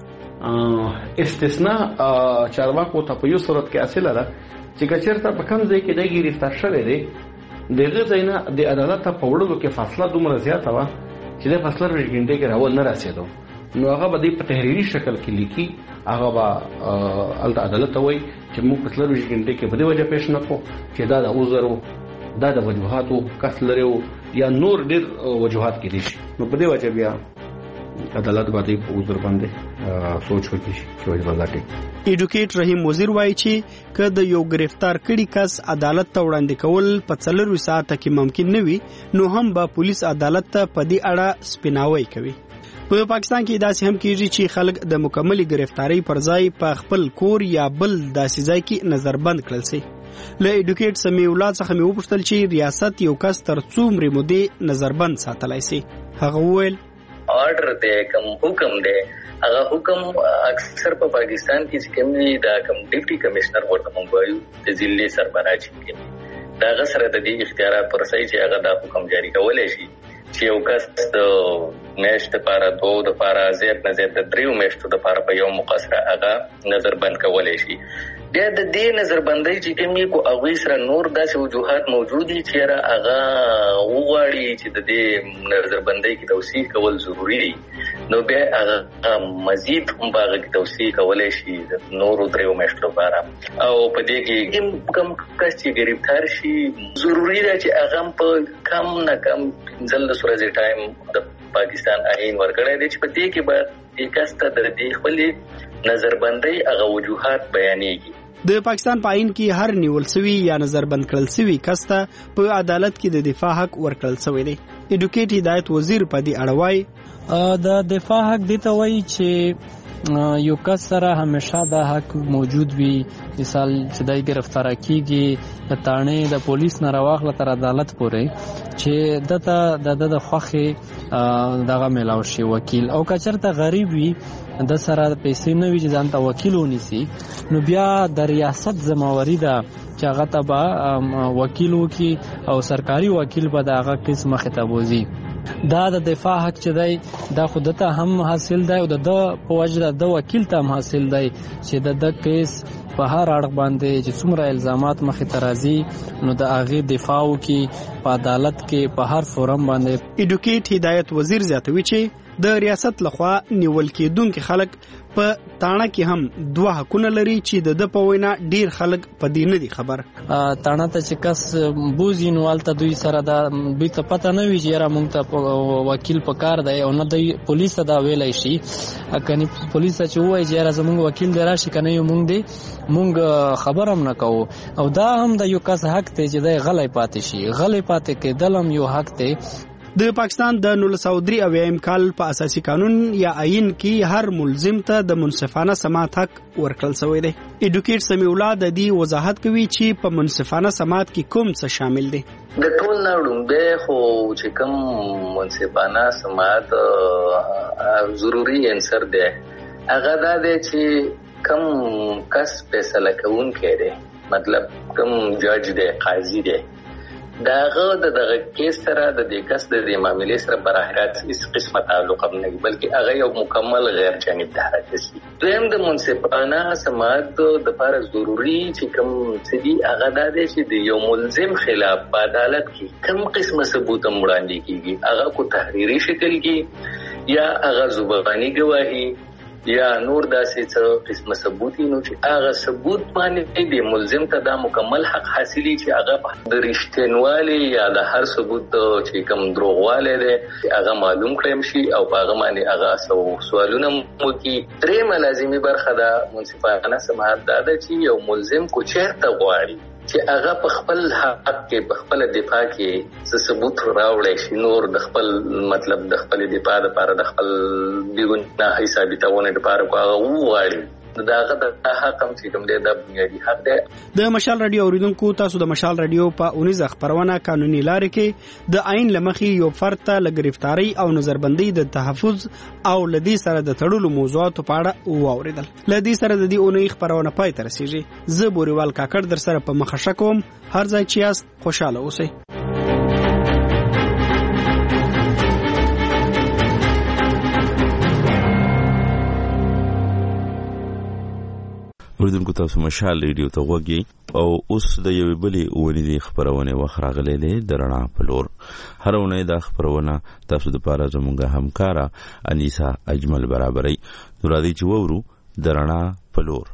استثناء چارواکو ته په یو صورت کې حاصله ده چې کچرته په کوم ځای کې د گرفتار شوی دی دغه ځای نه د عدالت په وړلو کې فاصله دومره زیاته وه چې د فاصله ورګنډې کې راول نه رسېدو نو هغه به د په تحریري شکل کې لیکي هغه به الته عدالت وایي چې موږ فاصله ورګنډې کې په دې وجه پېښ نه کوو چې دا د عذر دا د وجوهاتو کس لري یا نور ډېر وجوهات کې دي نو په دې وجه بیا عدالت باندې په عذر باندې سوچ وکړي چې وایي باندې. ایډوکیټ رحیم وزیر وایي چې که د یو گرفتار کړي کس عدالت ته وړاندې کول په څلورو ساعته کې ممکن نه وي نو هم به پولیس عدالت ته په دې اړه سپیناوی کوي. په پاکستان کې داسې هم کیږي چې خلک د مکمل گرفتاری پر ځای په خپل کور یا بل داسې ځای کې نظربند کړل شي. له ایډوکیټ سمیع الله څخه مې وپوښتل چې ریاست یو کس تر څومره مودې نظربند ساتلای شي. هغه وویل آرډر دی کوم حکم دی هغه حکم اکثر په پاکستان کې چې کوم دی دا کوم ډیپټي کمشنر ورته مونږ وایو د ضلع سربراہ چې دا غسر د دې اختیارات پر ځای چې هغه دا حکم جاری کولای شي چې یو کس د میاشت لپاره دوه د لپاره زیات نه زیات د دریو میاشتو د لپاره په یو مقصره هغه نظر بند کولای شي. بیا د دې نظر بندۍ چې کومې کو هغوی سره نور داسې وجوهات موجود دي چې هغه وغواړي چې د دې نظر بندۍ کې توسیع کول ضروري دي نو بیا هغه مزید هم هغه کې توسیع کولی شي د نورو دریو میاشتو لپاره او په دې کې کوم کس چې ګرفتار شي ضروري ده چې هغه په کم نه کم پنځلس ورځې ټایم د پاکستان آئین ورکړی دی چې په دې کې به دې کس ته د دې خپلې نظربندۍ هغه وجوهات بیانېږي. د پاکستان په آئین کې هر نیول شوی یا نظربند کړل شوی کس ته په عدالت کې د دفاع حق ورکړل شوی دی. ایډوکیټ هدایت وزیر په دې اړه وایي د دفاع حق دی ته وایي چې یو کس سره همیشه دا حق موجود وي مثال چې دای گرفتار کیږي د تانه د پولیس نه راوخله تر عدالت پورې چې دته د د خوخه دغه ملاو شي وکیل او کچرته غریب وي د سره پیسې نه وي چې ځان ته وکیل ونیسي نو بیا د ریاست ذمہواری ده چې هغه ته به وکیل وکي او سرکاري وکیل به دغه قسم خطابوزي. دا د دفاع حق چې دی دا خود ته هم حاصل دی او د په وجه د وکیل ته هم حاصل دی چې د د کیس په هر اړه باندې چې څومره الزامات مخې ته راځي نو د هغې دفاع وکړي په عدالت کې په هر فورم باندې. ایډوکیټ هدایت وزیر زیاتوي چې د ریاست لخوا نیول کېدونکو خلک په تاڼه کې هم دوه حقونه لري چې د په وینا ډیر خلک په دې نه دي خبر. تاڼه ته چې کس بوزي نو هلته دوی سره دا دوی ته پته نه وي چې یاره موږ ته وکیل پکار دی او نه دوی پولیس ته دا ویلی شي. کني پولیس ته چې ووایي چې یاره زموږ وکیل دی راشي که نه یو موږ دی موږ خبر هم نه کوو. او دا هم د یو کس حق دی چې دی غلی پاتې شي. غلی پاتې کېدل هم یو حق دی. د پاکستان د نولس سوه درې اویایم کال په اساسي قانون یا آئین کې هر ملزم ته د منصفانه سماعت حق ورکړل شوی دی. ایډوکیټ سمیع الله د دې وضاحت کوي چې په منصفانه سماعت کې کوم څه شامل دي. د ټول نه وړاندې خو چې کوم منصفانه سماعت ضروری عنصر دی هغه دا دی چې کوم کس فیصله کوونکی دی، مطلب کوم جج دی، قاضي دی، داغه د دغه کیس سره د دې کس د دې معاملې سره براه راست هیڅ قسمه تعلق هم نه وي، بلکې هغه یو مکمل غیر جانبدار کس وي. دویم د منصفانه سماعت د لپاره ضروري چې کوم څه دي هغه دا دی چې د یو ملزم خلاف په عدالت کې کوم قسمه ثبوت هم وړاندې کیږي، هغه کو تحریري شکل کې یا هغه زبانی گواهی یا نور داسې څه قسمه ثبوت نو چې هغه ثبوت باندې د ملزم ته دا مکمل حق حاصلي چې هغه د رښتینوالي یا د هر ثبوت چې کوم دروغوالی دی هغه معلوم کړم شي او په هغه باندې هغه سوالونه وکړي. درېیمه لازمي برخه د منصفانه سماعت دا ده چې یو ملزم کو چېرته غواړي چې هغه په خپل حق کې په خپل دفاع کې څه ثبوت راوړی شي، نور د خپل مطلب د خپل دفاع لپاره د خپل بېګناهۍ ثابتونې لپاره کو هغه وغواړي، دا هغه د حق هم چې کوم دی دا بنیادي حق دی. د مشال رادیو اوریدونکو، تاسو د مشال رادیو په اونیزه خپرونه قانوني لارې کې د عین لمخې یو فرد ته له گرفتاری او نظربندۍ د تحفظ او لدی سره د تړلو موضوعاتو په اړه واوریدل. لدی سره د دې اونۍ خپرونه پای ته رسیږي. زه بوریوال کاکړ در سره په مخه شکوم. هر ځای چې یاست خوشاله اوسئ. اوریدونکو تاسو مشال ریډیو ته غوږی او اوس د یوې بلې اونیزې خپرونې وخت راغلی دی د رڼا په لور. هره اونۍ دا خپرونه تاسو دپاره زموږ همکاره انیسا اجمل برابروي. نو راځئ چې واورو د رڼا په لور.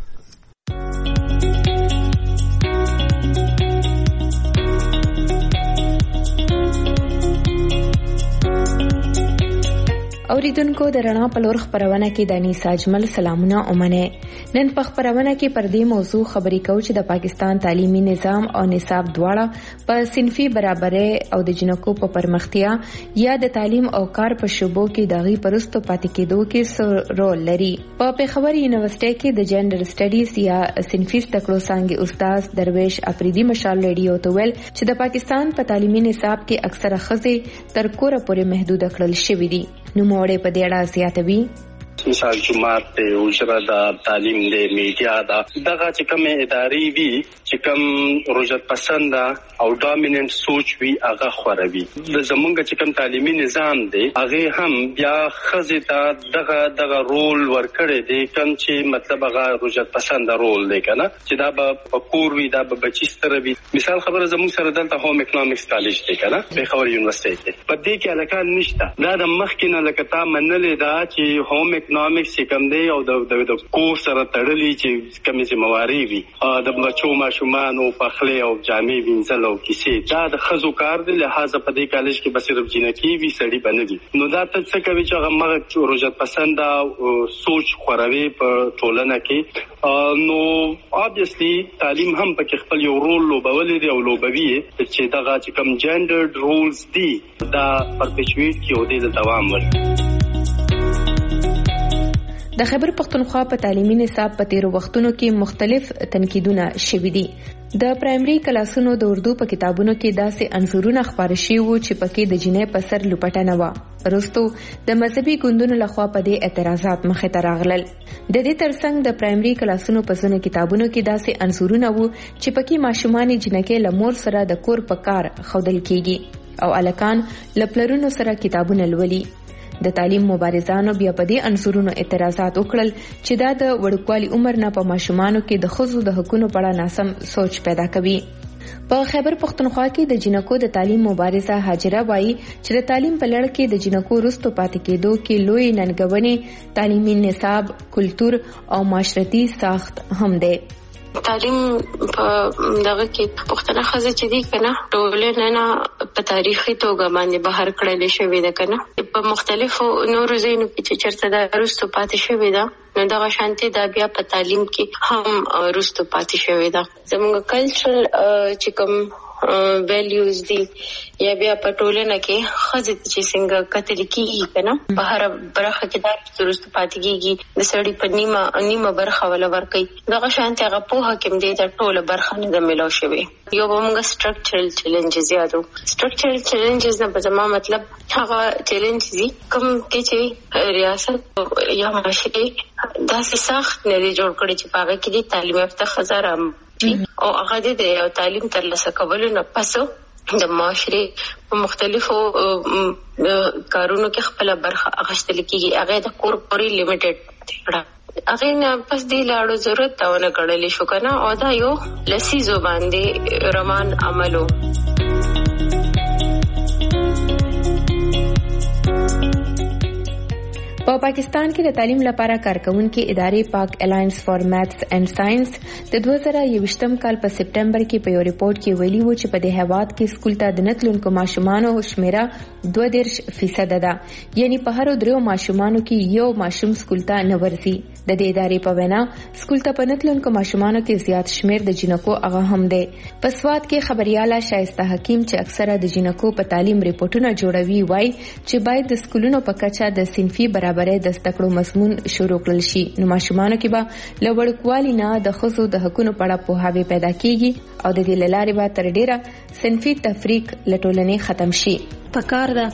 اوریدونکو د رڼا په لور خپرونه کې د انیسا اجمل سلامونه ومنئ. نن په خپرونه کې پر دې موضوع خبرې کوو چې د پاکستان تعلیمي نظام او نصاب دواړه په صنفي برابرۍ او د جنکو په پرمختیا یا د تعلیم او کار په شعبو کې دغه پرستو پاتې کېدو کې رول لري. په پیښور یونیورسيټي کې د جنډر سټډیز یا صنفي تکړو څانګې استاد درویش افریدي مشال ریډیو ته ویل چې د پاکستان په تعلیمي نصاب کې اکثره ښځې تر کوره پورې محدود کړل شوې دي. نو موړې په دې اړه زیاتوي. مثال جماعت ته اوجره د تعلیم د میډیا دا دغه چې کوم ادارې وي چې کوم رجعت پسند او ډامیننت سوچ وي هغه خوروي. د زمونږ چې کوم تعلیمي نظام دی هغه هم بیا خزې ته دغه دغه رول ورکړي دی کوم چې مطلب هغه رجعت پسند رول دی کنه چې دا به پکور وي دا به بچی ستر وي. مثال خبره زمونږ سره دلته هوم اکونومکس کالج دی کنه پیښور یونیورسيټي کې په دې کې الکان نشته. دا د مخکینه لکه تا منلې دا چې هوم اکنامکس چې کوم دی او د د کورس سره تړلي چې کومې ذمہواری وي د بچو ماشومان او پخلی او جامې وینځل او کیسې دا د ښځو کار دی. لہذا په دې کالج کې به صرف جنکي وي سړي به نه وي. نو دا ته څه کوي چې هغه مغه رجعت پسند سوچ خوروي په ټولنه کې. نو obviously تعلیم هم پکې خپل یو رول لوبولی دی او لوبوي چې دغه چې کوم جنډرډ رولز دي دا پرپیچویټ کې او د دوام ورکړي. د خیبر پختونخوا په تعلیمي نصاب په تیرو وختونو کې مختلف تنقیدونه شوي دي. د پرایمري کلاسونو د اردو په کتابونو کې داسې انځورونه خپاره شوي وو چې پکې د جنۍ په سر لوپټه نه وه. وروستو د مذهبي ګوندونو لخوا په دې اعتراضات مخې ته راغلل. د دې ترڅنګ د پرایمري کلاسونو په ځینو کتابونو کې داسې انځورونه وو چې پکې ماشومانې جنکۍ له مور سره د کور په کار ښودل کیږي او الکان له پلرونو سره کتابونه لولي. د تعلیم مبارزانو بیا په دې انصورونو اعتراضات وکړل چې دا د وړوکوالي عمر نه په ماشومانو کې د ښځو د حقوقو په اړه ناسم سوچ پیدا کوي. په خیبر پختونخوا کې د جنکو د تعلیم مبارزه هاجره وایي چې د تعلیم په لړ کې د جنکو رستو پاتې کېدو کې لوی ننګونې تعلیمي نصاب، کلتور او معاشرتي ساخت هم دی. تعلیم په دغه کې پښتنه خزه چې دي کنه ټول نه په تاریخي توګه باندې بهر کړل شوی ده کنه په مختلفو نورو ځایونو کې چې چرته د رستو پاتې شوی ده نو دغه شانتي د بیا په تعلیم کې هم رستو پاتې شوی ده. زموږ کلچرل چې کوم ویلیوز دي یا بیا په ټولنه کې خزه چې څنګه کتل کیږي کنه په هر برخه کې دا درست پاتې کیږي د سړی په نیمه نیمه برخه ولا ورکي دغه شانتي هغه په حکم دی د ټوله برخه نه ملو شوی. یو موږ سټرکچرل چیلنجز یادو. سټرکچرل چیلنجز نه په زما مطلب هغه چیلنج دي کوم کې چې ریاست یا معاشري داسې سخت نه جوړ کړي چې پاګه کې د تعلیم یافته خزر او هغه د تعلیم ترلاسه کولو نه پسو د معاشري په مختلفو کارونو کې خپل برخه اخیستل کیږي. هغه د کورپوري لیمیټډ کړه هغه نه پس دی لاړو ضرورت تا ونه کړل شو کنه او دا یو لسیزو باندې روان عملو. په پاکستان کې د تعلیم لپاره کارکونکو ادارې پاک الاینس فار میتھس اینڈ ساينس د دوه زره یوویشتم کال په سپټمبر کې په یو ریپورت کې ویلي و چې په دې هیواد کې سکول ته د نتلونکو ماشومانو شمیره دوه دېرش فیصد ده، یعنی په هر دریو ماشومانو کې یو ماشوم سکول ته نه ورځي. د دې ادارې په وینا سکول ته په نتلونکو ماشومانو کې زیات شمیر د جنکو هغه هم دی. په سواد کې خبرياله شایسته حکیم چې اکثره د جنکو په تعلیم ریپورتونه جوړوي وایي چې باید د سکولونو په کچه د صنفي برابرۍ د زدهکړو مضمون شروع کړل شي. نو ماشومانو کې به لوړکوالي نه د ښځو د حقوقو په اړه پوهاوی پیدا کیږي او د دې لارې به تر ډیره صنفي تفریق لټولنې ختم شي. پکار ده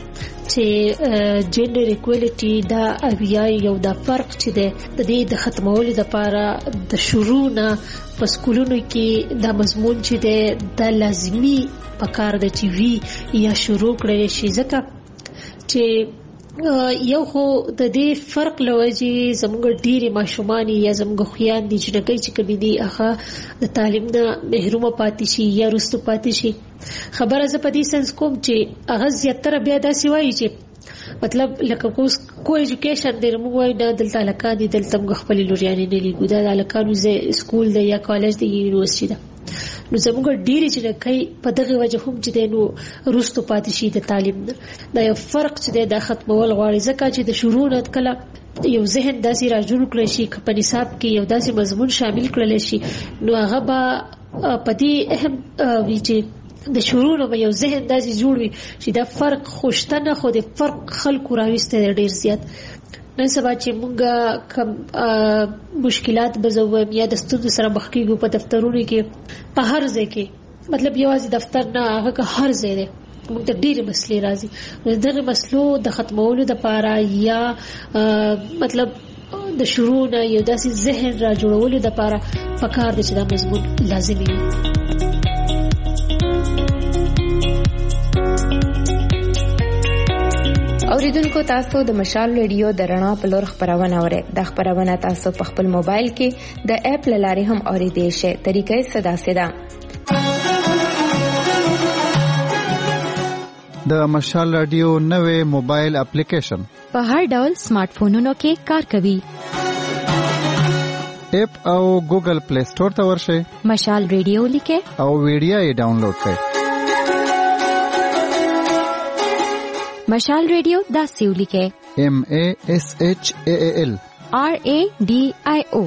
چې جنډر ایکوالټي دا اویا یو د فرق چې ده د دې د ختمولو لپاره د شروع نه په سکولونو کې دا مضمون چې ده د لازمي پکار ده چې وی یا شروع کړل شي. ځکه چې یو خو د دې فرق لوجې زموږ ډېری ماشومان یا زموږ خویان دي چې نګي چې کبي دي هغه د تعلیم نه محروم پاتې شي یا رستو پاتې شي. خبره ز په دې سنس کوم چې هغه زیاتره بیا داسې وایي چې مطلب لکه کوس کو ایجوکیشن د موږ نه دلته لکه دي دلته موږ خپل لوريانې نه لیکو دا لکانو زه سکول دی یا کالج دی یونیورسيټي ده. نو زموږ ډیری چې کوي په دغه وجه هم چې نو روستو پاتې شي د تعلیم نه دا یو فرق چې د ختمول غواړي. ځکه چې د شروع نه کله یو ذهن داسې راجوړ کړی شي په نصاب کې یو داسې مضمون شامل کړل شي نو هغه به په دې اهم وی چې د شروع نه یو ذهن داسې جوړ وي چې دا فرق خوشتنه خو د فرق خلکو راويسته ډیر زیات. نن سبا چې موږ کوم مشکلات بزوم یا د ستونزو سره مخ کیږو په دفترونو کې په هر ځای کې مطلب یوازې دفتر نه هغه که هر ځای دی موږ ته ډېرې مسلې راځي. دغه مسلو د ختمولو لپاره یا مطلب د شروع نه یو داسې ذهن را جوړولو لپاره پکار دی چې دا مضمون لازمي وي. اوریدونکو تاسو د مشال ریډیو د رڼا په لور خبرونه اورئ. د خبرونه تاسو په خپل موبایل کې د اپ لارې هم اوریدئ شئ. طریقې صدا سدا د مشال رادیو نوې موبایل اپلیکیشن په هر ډول سمارټ فونونو کې کار کوي. اپ او ګوګل پلی سٹور ته ورشئ. مشال ریډیو لیکه او ویډیو یې ډاونلوډ کړئ. مشال ریډیو دا سیو لیکه M A S H A A L R A D I O.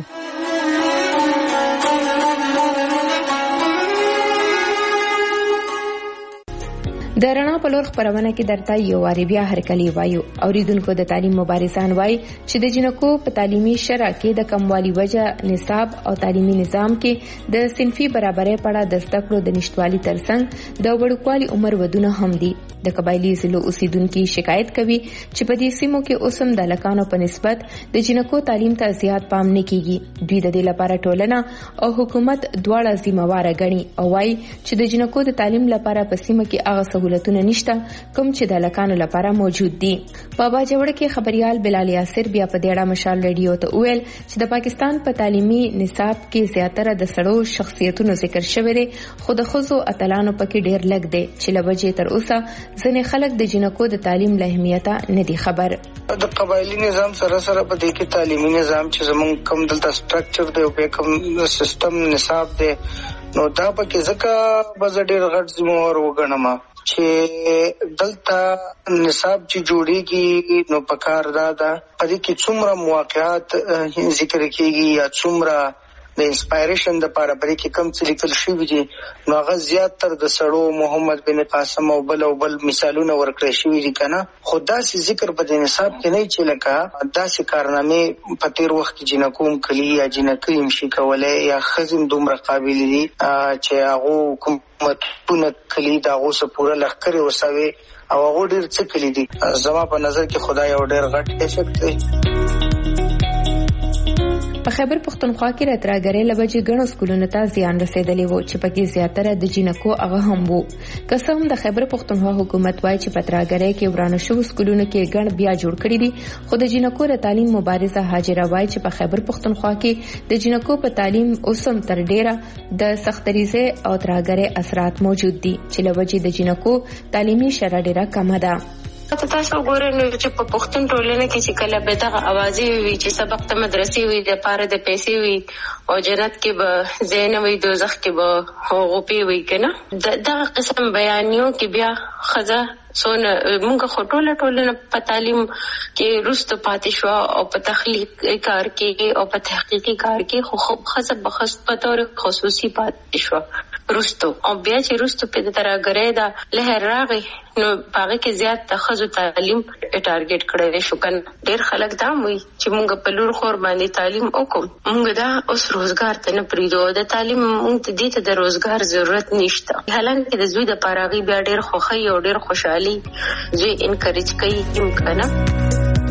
د رڼا په لور خبرونه کې درته یو واری بیا هرکلی وایو. اوریدونکو د تعلیم مبارزان وایي چې د جنکو په تعلیمي شرع کې د کموالي وجه نصاب او تعلیمي نظام کې د صنفي برابرۍ په اړه د زده کړو د نشټوالي ترڅنګ د وړوکوالي عمر ودونه هم دي. د قبایلی ضلعو اوسیدونکو شکایت کوي چې په دې سیمو کې اوسم د لکانو په نسبت د جنکو تعلیم ته زیات پام نه کیږي. دوی د دې لپاره ټولنه او حکومت دواړه ذمہوار ګڼي او وایي چې د جنکو د تعلیم لپاره په سیمه کې هغه سہولتونه نشته کوم چې د هلکانو لپاره موجود دي. په باجوړ کې خبريال بلال یاسر بیا په دې اړه مشال رادیو ته وویل چې د پاکستان په تعلیمي نصاب کې زیاتره د سړو شخصیتونو ذکر شوی دی، خو د ښځو اتلانو پکې ډیر لږ دی چې له وجې تر اوسه ځینې خلک د جنکو د تعلیم له اهمیته نه دي خبر. د قبایلی نظام سره سره په دې کې تعلیمي نظام چې زمونږ کوم دلته سټرکچر دی او په کوم سیستم نصاب دی نو دا پکې ځکه به زه ډېر غټ ذمہوار وګڼم چې دلته نصاب چې جوړیږي نو په کار دا ده په دې کې څومره مواقعات ذکر کېږي یا څومره د انسپایریشن د لپاره پرې کې کم څه لیکل شوي دي نو هغه زیات تر د سړو محمد بن قاسم او بل او بل مثالونه ورکړی شوي دي که نه، خو داسې ذکر په د نصاب کې نه چې لکه داسې کارنامې په تېر وخت کې جنکو هم کلي یا جنکۍ هم شي کولی یا ښځې هم دومره قابلې دي چې هغو حکومتونه کلي د هغو څه پوره لښکرې وسوي او هغو ډېر څه کلي دي. زما په نظر کې خدای یو ډېر غټ افیکټ دی. په خیبر پښتونخوا کې د ترهګرۍ له وجې ګڼو سکولونو ته زیان رسېدلی و چې پکې زیاتره د جنکو هغه هم وو. که څه هم د خیبر پښتونخوا حکومت وایي چې په ترهګرۍ کې ورانه شوو سکولونو کې ګڼ بیا جوړ کړي دي، خو د جنکو د تعلیم مبارزه حاجره وایي چې په خیبر پښتونخوا کې د جنکو په تعلیم اوس هم تر ډیره د سختریزې او ترهګرۍ اثرات موجود دي چې له وجې د جنکو تعلیمي شرح ډیره کمه ده. تاسو ګورئ نو چې په پښتون ټولنه کې چې کله به دغه اوازې وي چې سبق ته مدرسې وي د پاره د پیسې وي او جنت کې به ځای نه وي دوزخ کې به غوپې وي که نه، دغه قسم بیانیو کې بیا ښځه څونه موږ خو ټوله ټولنه په تعلیم کې وروسته پاتې شوه او په تخلیقي کار کې او په تحقیقي کار کې خو ښځه به په طور خصوصي پاتې شوه وروستو، او بیا چې وروستو په د ترهګرۍ دا لهر راغی نو په هغې کې زیات د ښځو تعلیم ټارګېټ کړی شو. که نه ډېر خلک دا هم وایي چې موږ په لور خور باندې تعلیم وکړو، موږ دا اوس روزګار ته نه پرېږدو او د تعلیم موږ ته دې ته د روزګار ضرورت نشته، حالانکه د زوی دپاره هغوی بیا ډېر خوښوي او ډېر خوشحالي زوی انکریج کوي هم که نه.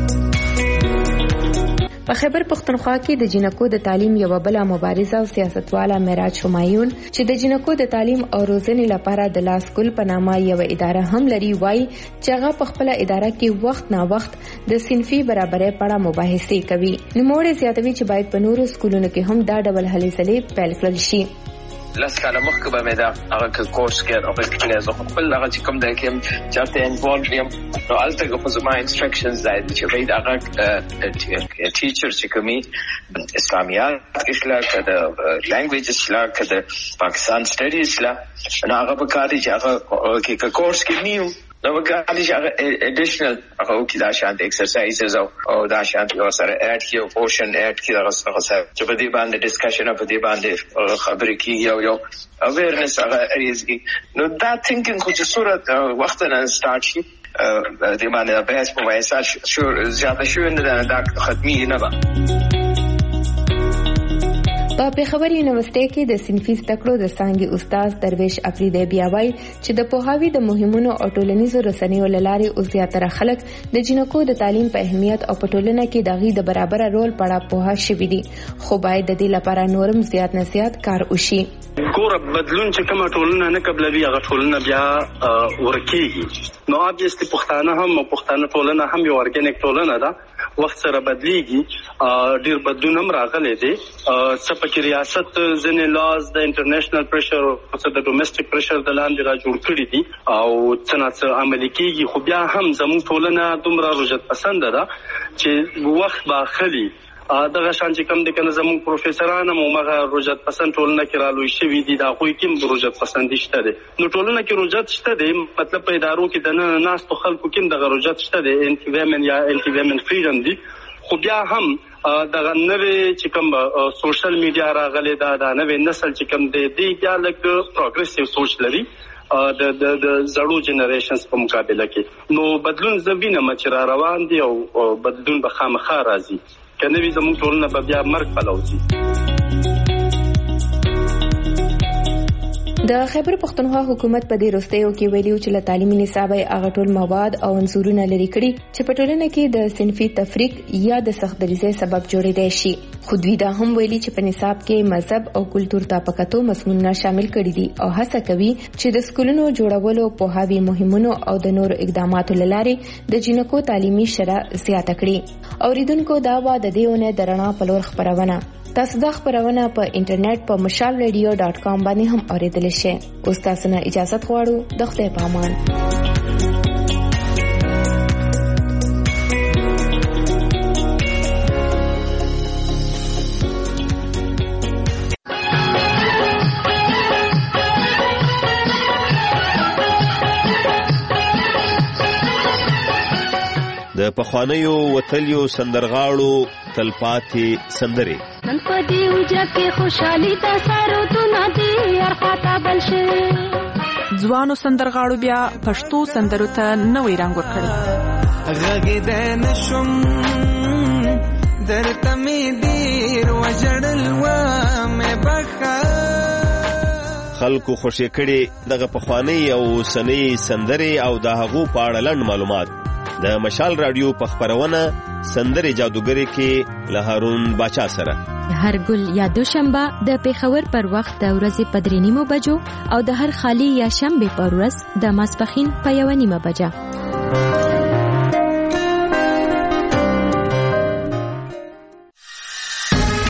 په خیبر پښتونخوا کې د جنکو د تعلیم یوه بله مبارزه او سیاستواله معراج همایون چې د جنکو د تعلیم او روزنې لپاره د لاس ګل په نامه یوه اداره هم لري وایي چې هغه په خپله اداره کې وخت نا وخت د صنفي برابرۍ په اړه مباحثې کوي. نوموړی زیاتوي چې باید په نورو سکولونو کې هم دا ډول هلې ځلې پیل کړل شي. لس کاله مخکې به مې دا هغه کورس کې هغه کړی زه خو خپل هغه چې کوم دی کې چېرته انوالو یم نو هلته که خو زما انسټرکشنز دی چې باید هغه ټیچر چې کومي اسلامیات کې شله که د لینګویجز شله که د پاکستان سټډیز شله نو هغه به کار دی چې هغه کې که کورس کې نیو نو به کار دی چې هغه اډیشنل هغه وکړي دا شانته ایکسرسایزز او دا شانته یو سره اډ کړي او پورشن اډ کړي دغه سره چې په دې باندې ډسکشن په دې باندې خبرې کېږي او یو اویرنس هغه اریزږي نو دا تھنکینګ خو چې صورت وخت نه سټارټ شي دې باندې بحث په وایسا زیاته شوې نه ده دا ختمي نه به. په پېښور یونیورسټۍ کې د صنفي زده کړو د څانګې استاد درویش افریدی بیا وایي چې د پوهاوي د مهمونو او ټولنیزو رسنیو له لارې اوس زیاتره خلک د جنکو د تعلیم په اهمیت او په ټولنه کې د هغوی د برابره رول په اړه پوهه شوي دي، خو باید د دې لپاره نورم زیات نه زیات کار وشي. ګوره بدلون چې کومه ټولنه نه قبلوي هغه ټولنه بیا ورکېږي نو ابویسلی پښتانه هم او پښتانه ټولنه هم یو ارګینیک ټولنه ده، وخت سره بدلیږي، ډیر بدلون هم راغلی دی، څه پکې ریاست ځینې لاز د انټرنیشنل پریشر او څه د ډومestic پریشر د لاندې را جوړ کړي دي او څه نه څه عملي کېږي، خو بیا هم زموږ ټولنه دومره رجعت پسنده ده چې وخت به اخلي دغه شان چې کوم د کنه زموږ پروفیسوران هم هغه رجعت پسند ټولنه کې رالوی شوي دي د هغوی کې هم رجعت پسندي شته دی، نو ټولنه کې رجعت شته دی، مطلب په ادارو کې د نه ناستو خلکو کې هم دغه رجعت شته دی، انټي ویمن یا انټي ویمن فریډم دی، خو بیا هم دغه نوې چې کوم سوشل میډیا راغلی دا د نوې نسل چې کوم دی دی بیا لږ پروګریسیو سوچ لري د د زړو جنریشنز په مقابله کې، نو بدلون زه وینم چې را روان دی او بدلون به خامخا راځي، که نه وي زموږ ټولنه به بیا مرګ پلوځي. د خیبر پختونخوا حکومت په دې وروستیو کې ویلي چې له تعلیمي نصاب یې هغه ټول مواد او عنصرونه لري کړي چې په ټولنه کې د صنفي تفریق یا د سخت دریزۍ سبب جوړېدای شي. خو دوی دا هم ویلي چې په نصاب کې مذهب او کلتور ته په کتو مضمونونه شامل کړي دي او هڅه کوي چې د سکولونو جوړولو پوهاوي مهمونو او د نور اقداماتو لارې د جنکو تعلیمي شرح زیاته کړي. اوریدونکو دا و د دې اونۍ د رڼا په لور خبرونه. تاسو دا خبرونه په انټرنیټ په مشال ریډیو ډاټ کام باندې هم اوریدلی شئ. اوس تاسو نه اجازه غواړو. د خدای په امان. د پخوانیو وتلیو سندرغاړو تلپاتې سندرې نن په دې وجه کې خوشحالي د سرودونه دي ارخاته بل شي. ځوانو سندرغاړو بیا پښتو سندرو ته نوې رنګ ورکړی. غږېدای نشم درته مې ډېر وژړل ومې بښه. خلکو خوشې کړي دغه پخوانۍ او اوسنۍ سندرې او د هغو په اړه لنډ معلومات د مشال رادیو په خبرونه سندرې جادوګری کې له هارون باچا سره. هر ګل یا دوشنبه د پیښور پر وخت د ورځې په درې نیمو بجو او د هر خالی یا شنبه پر ورځ د ماسپښین په یو نیمه بجه.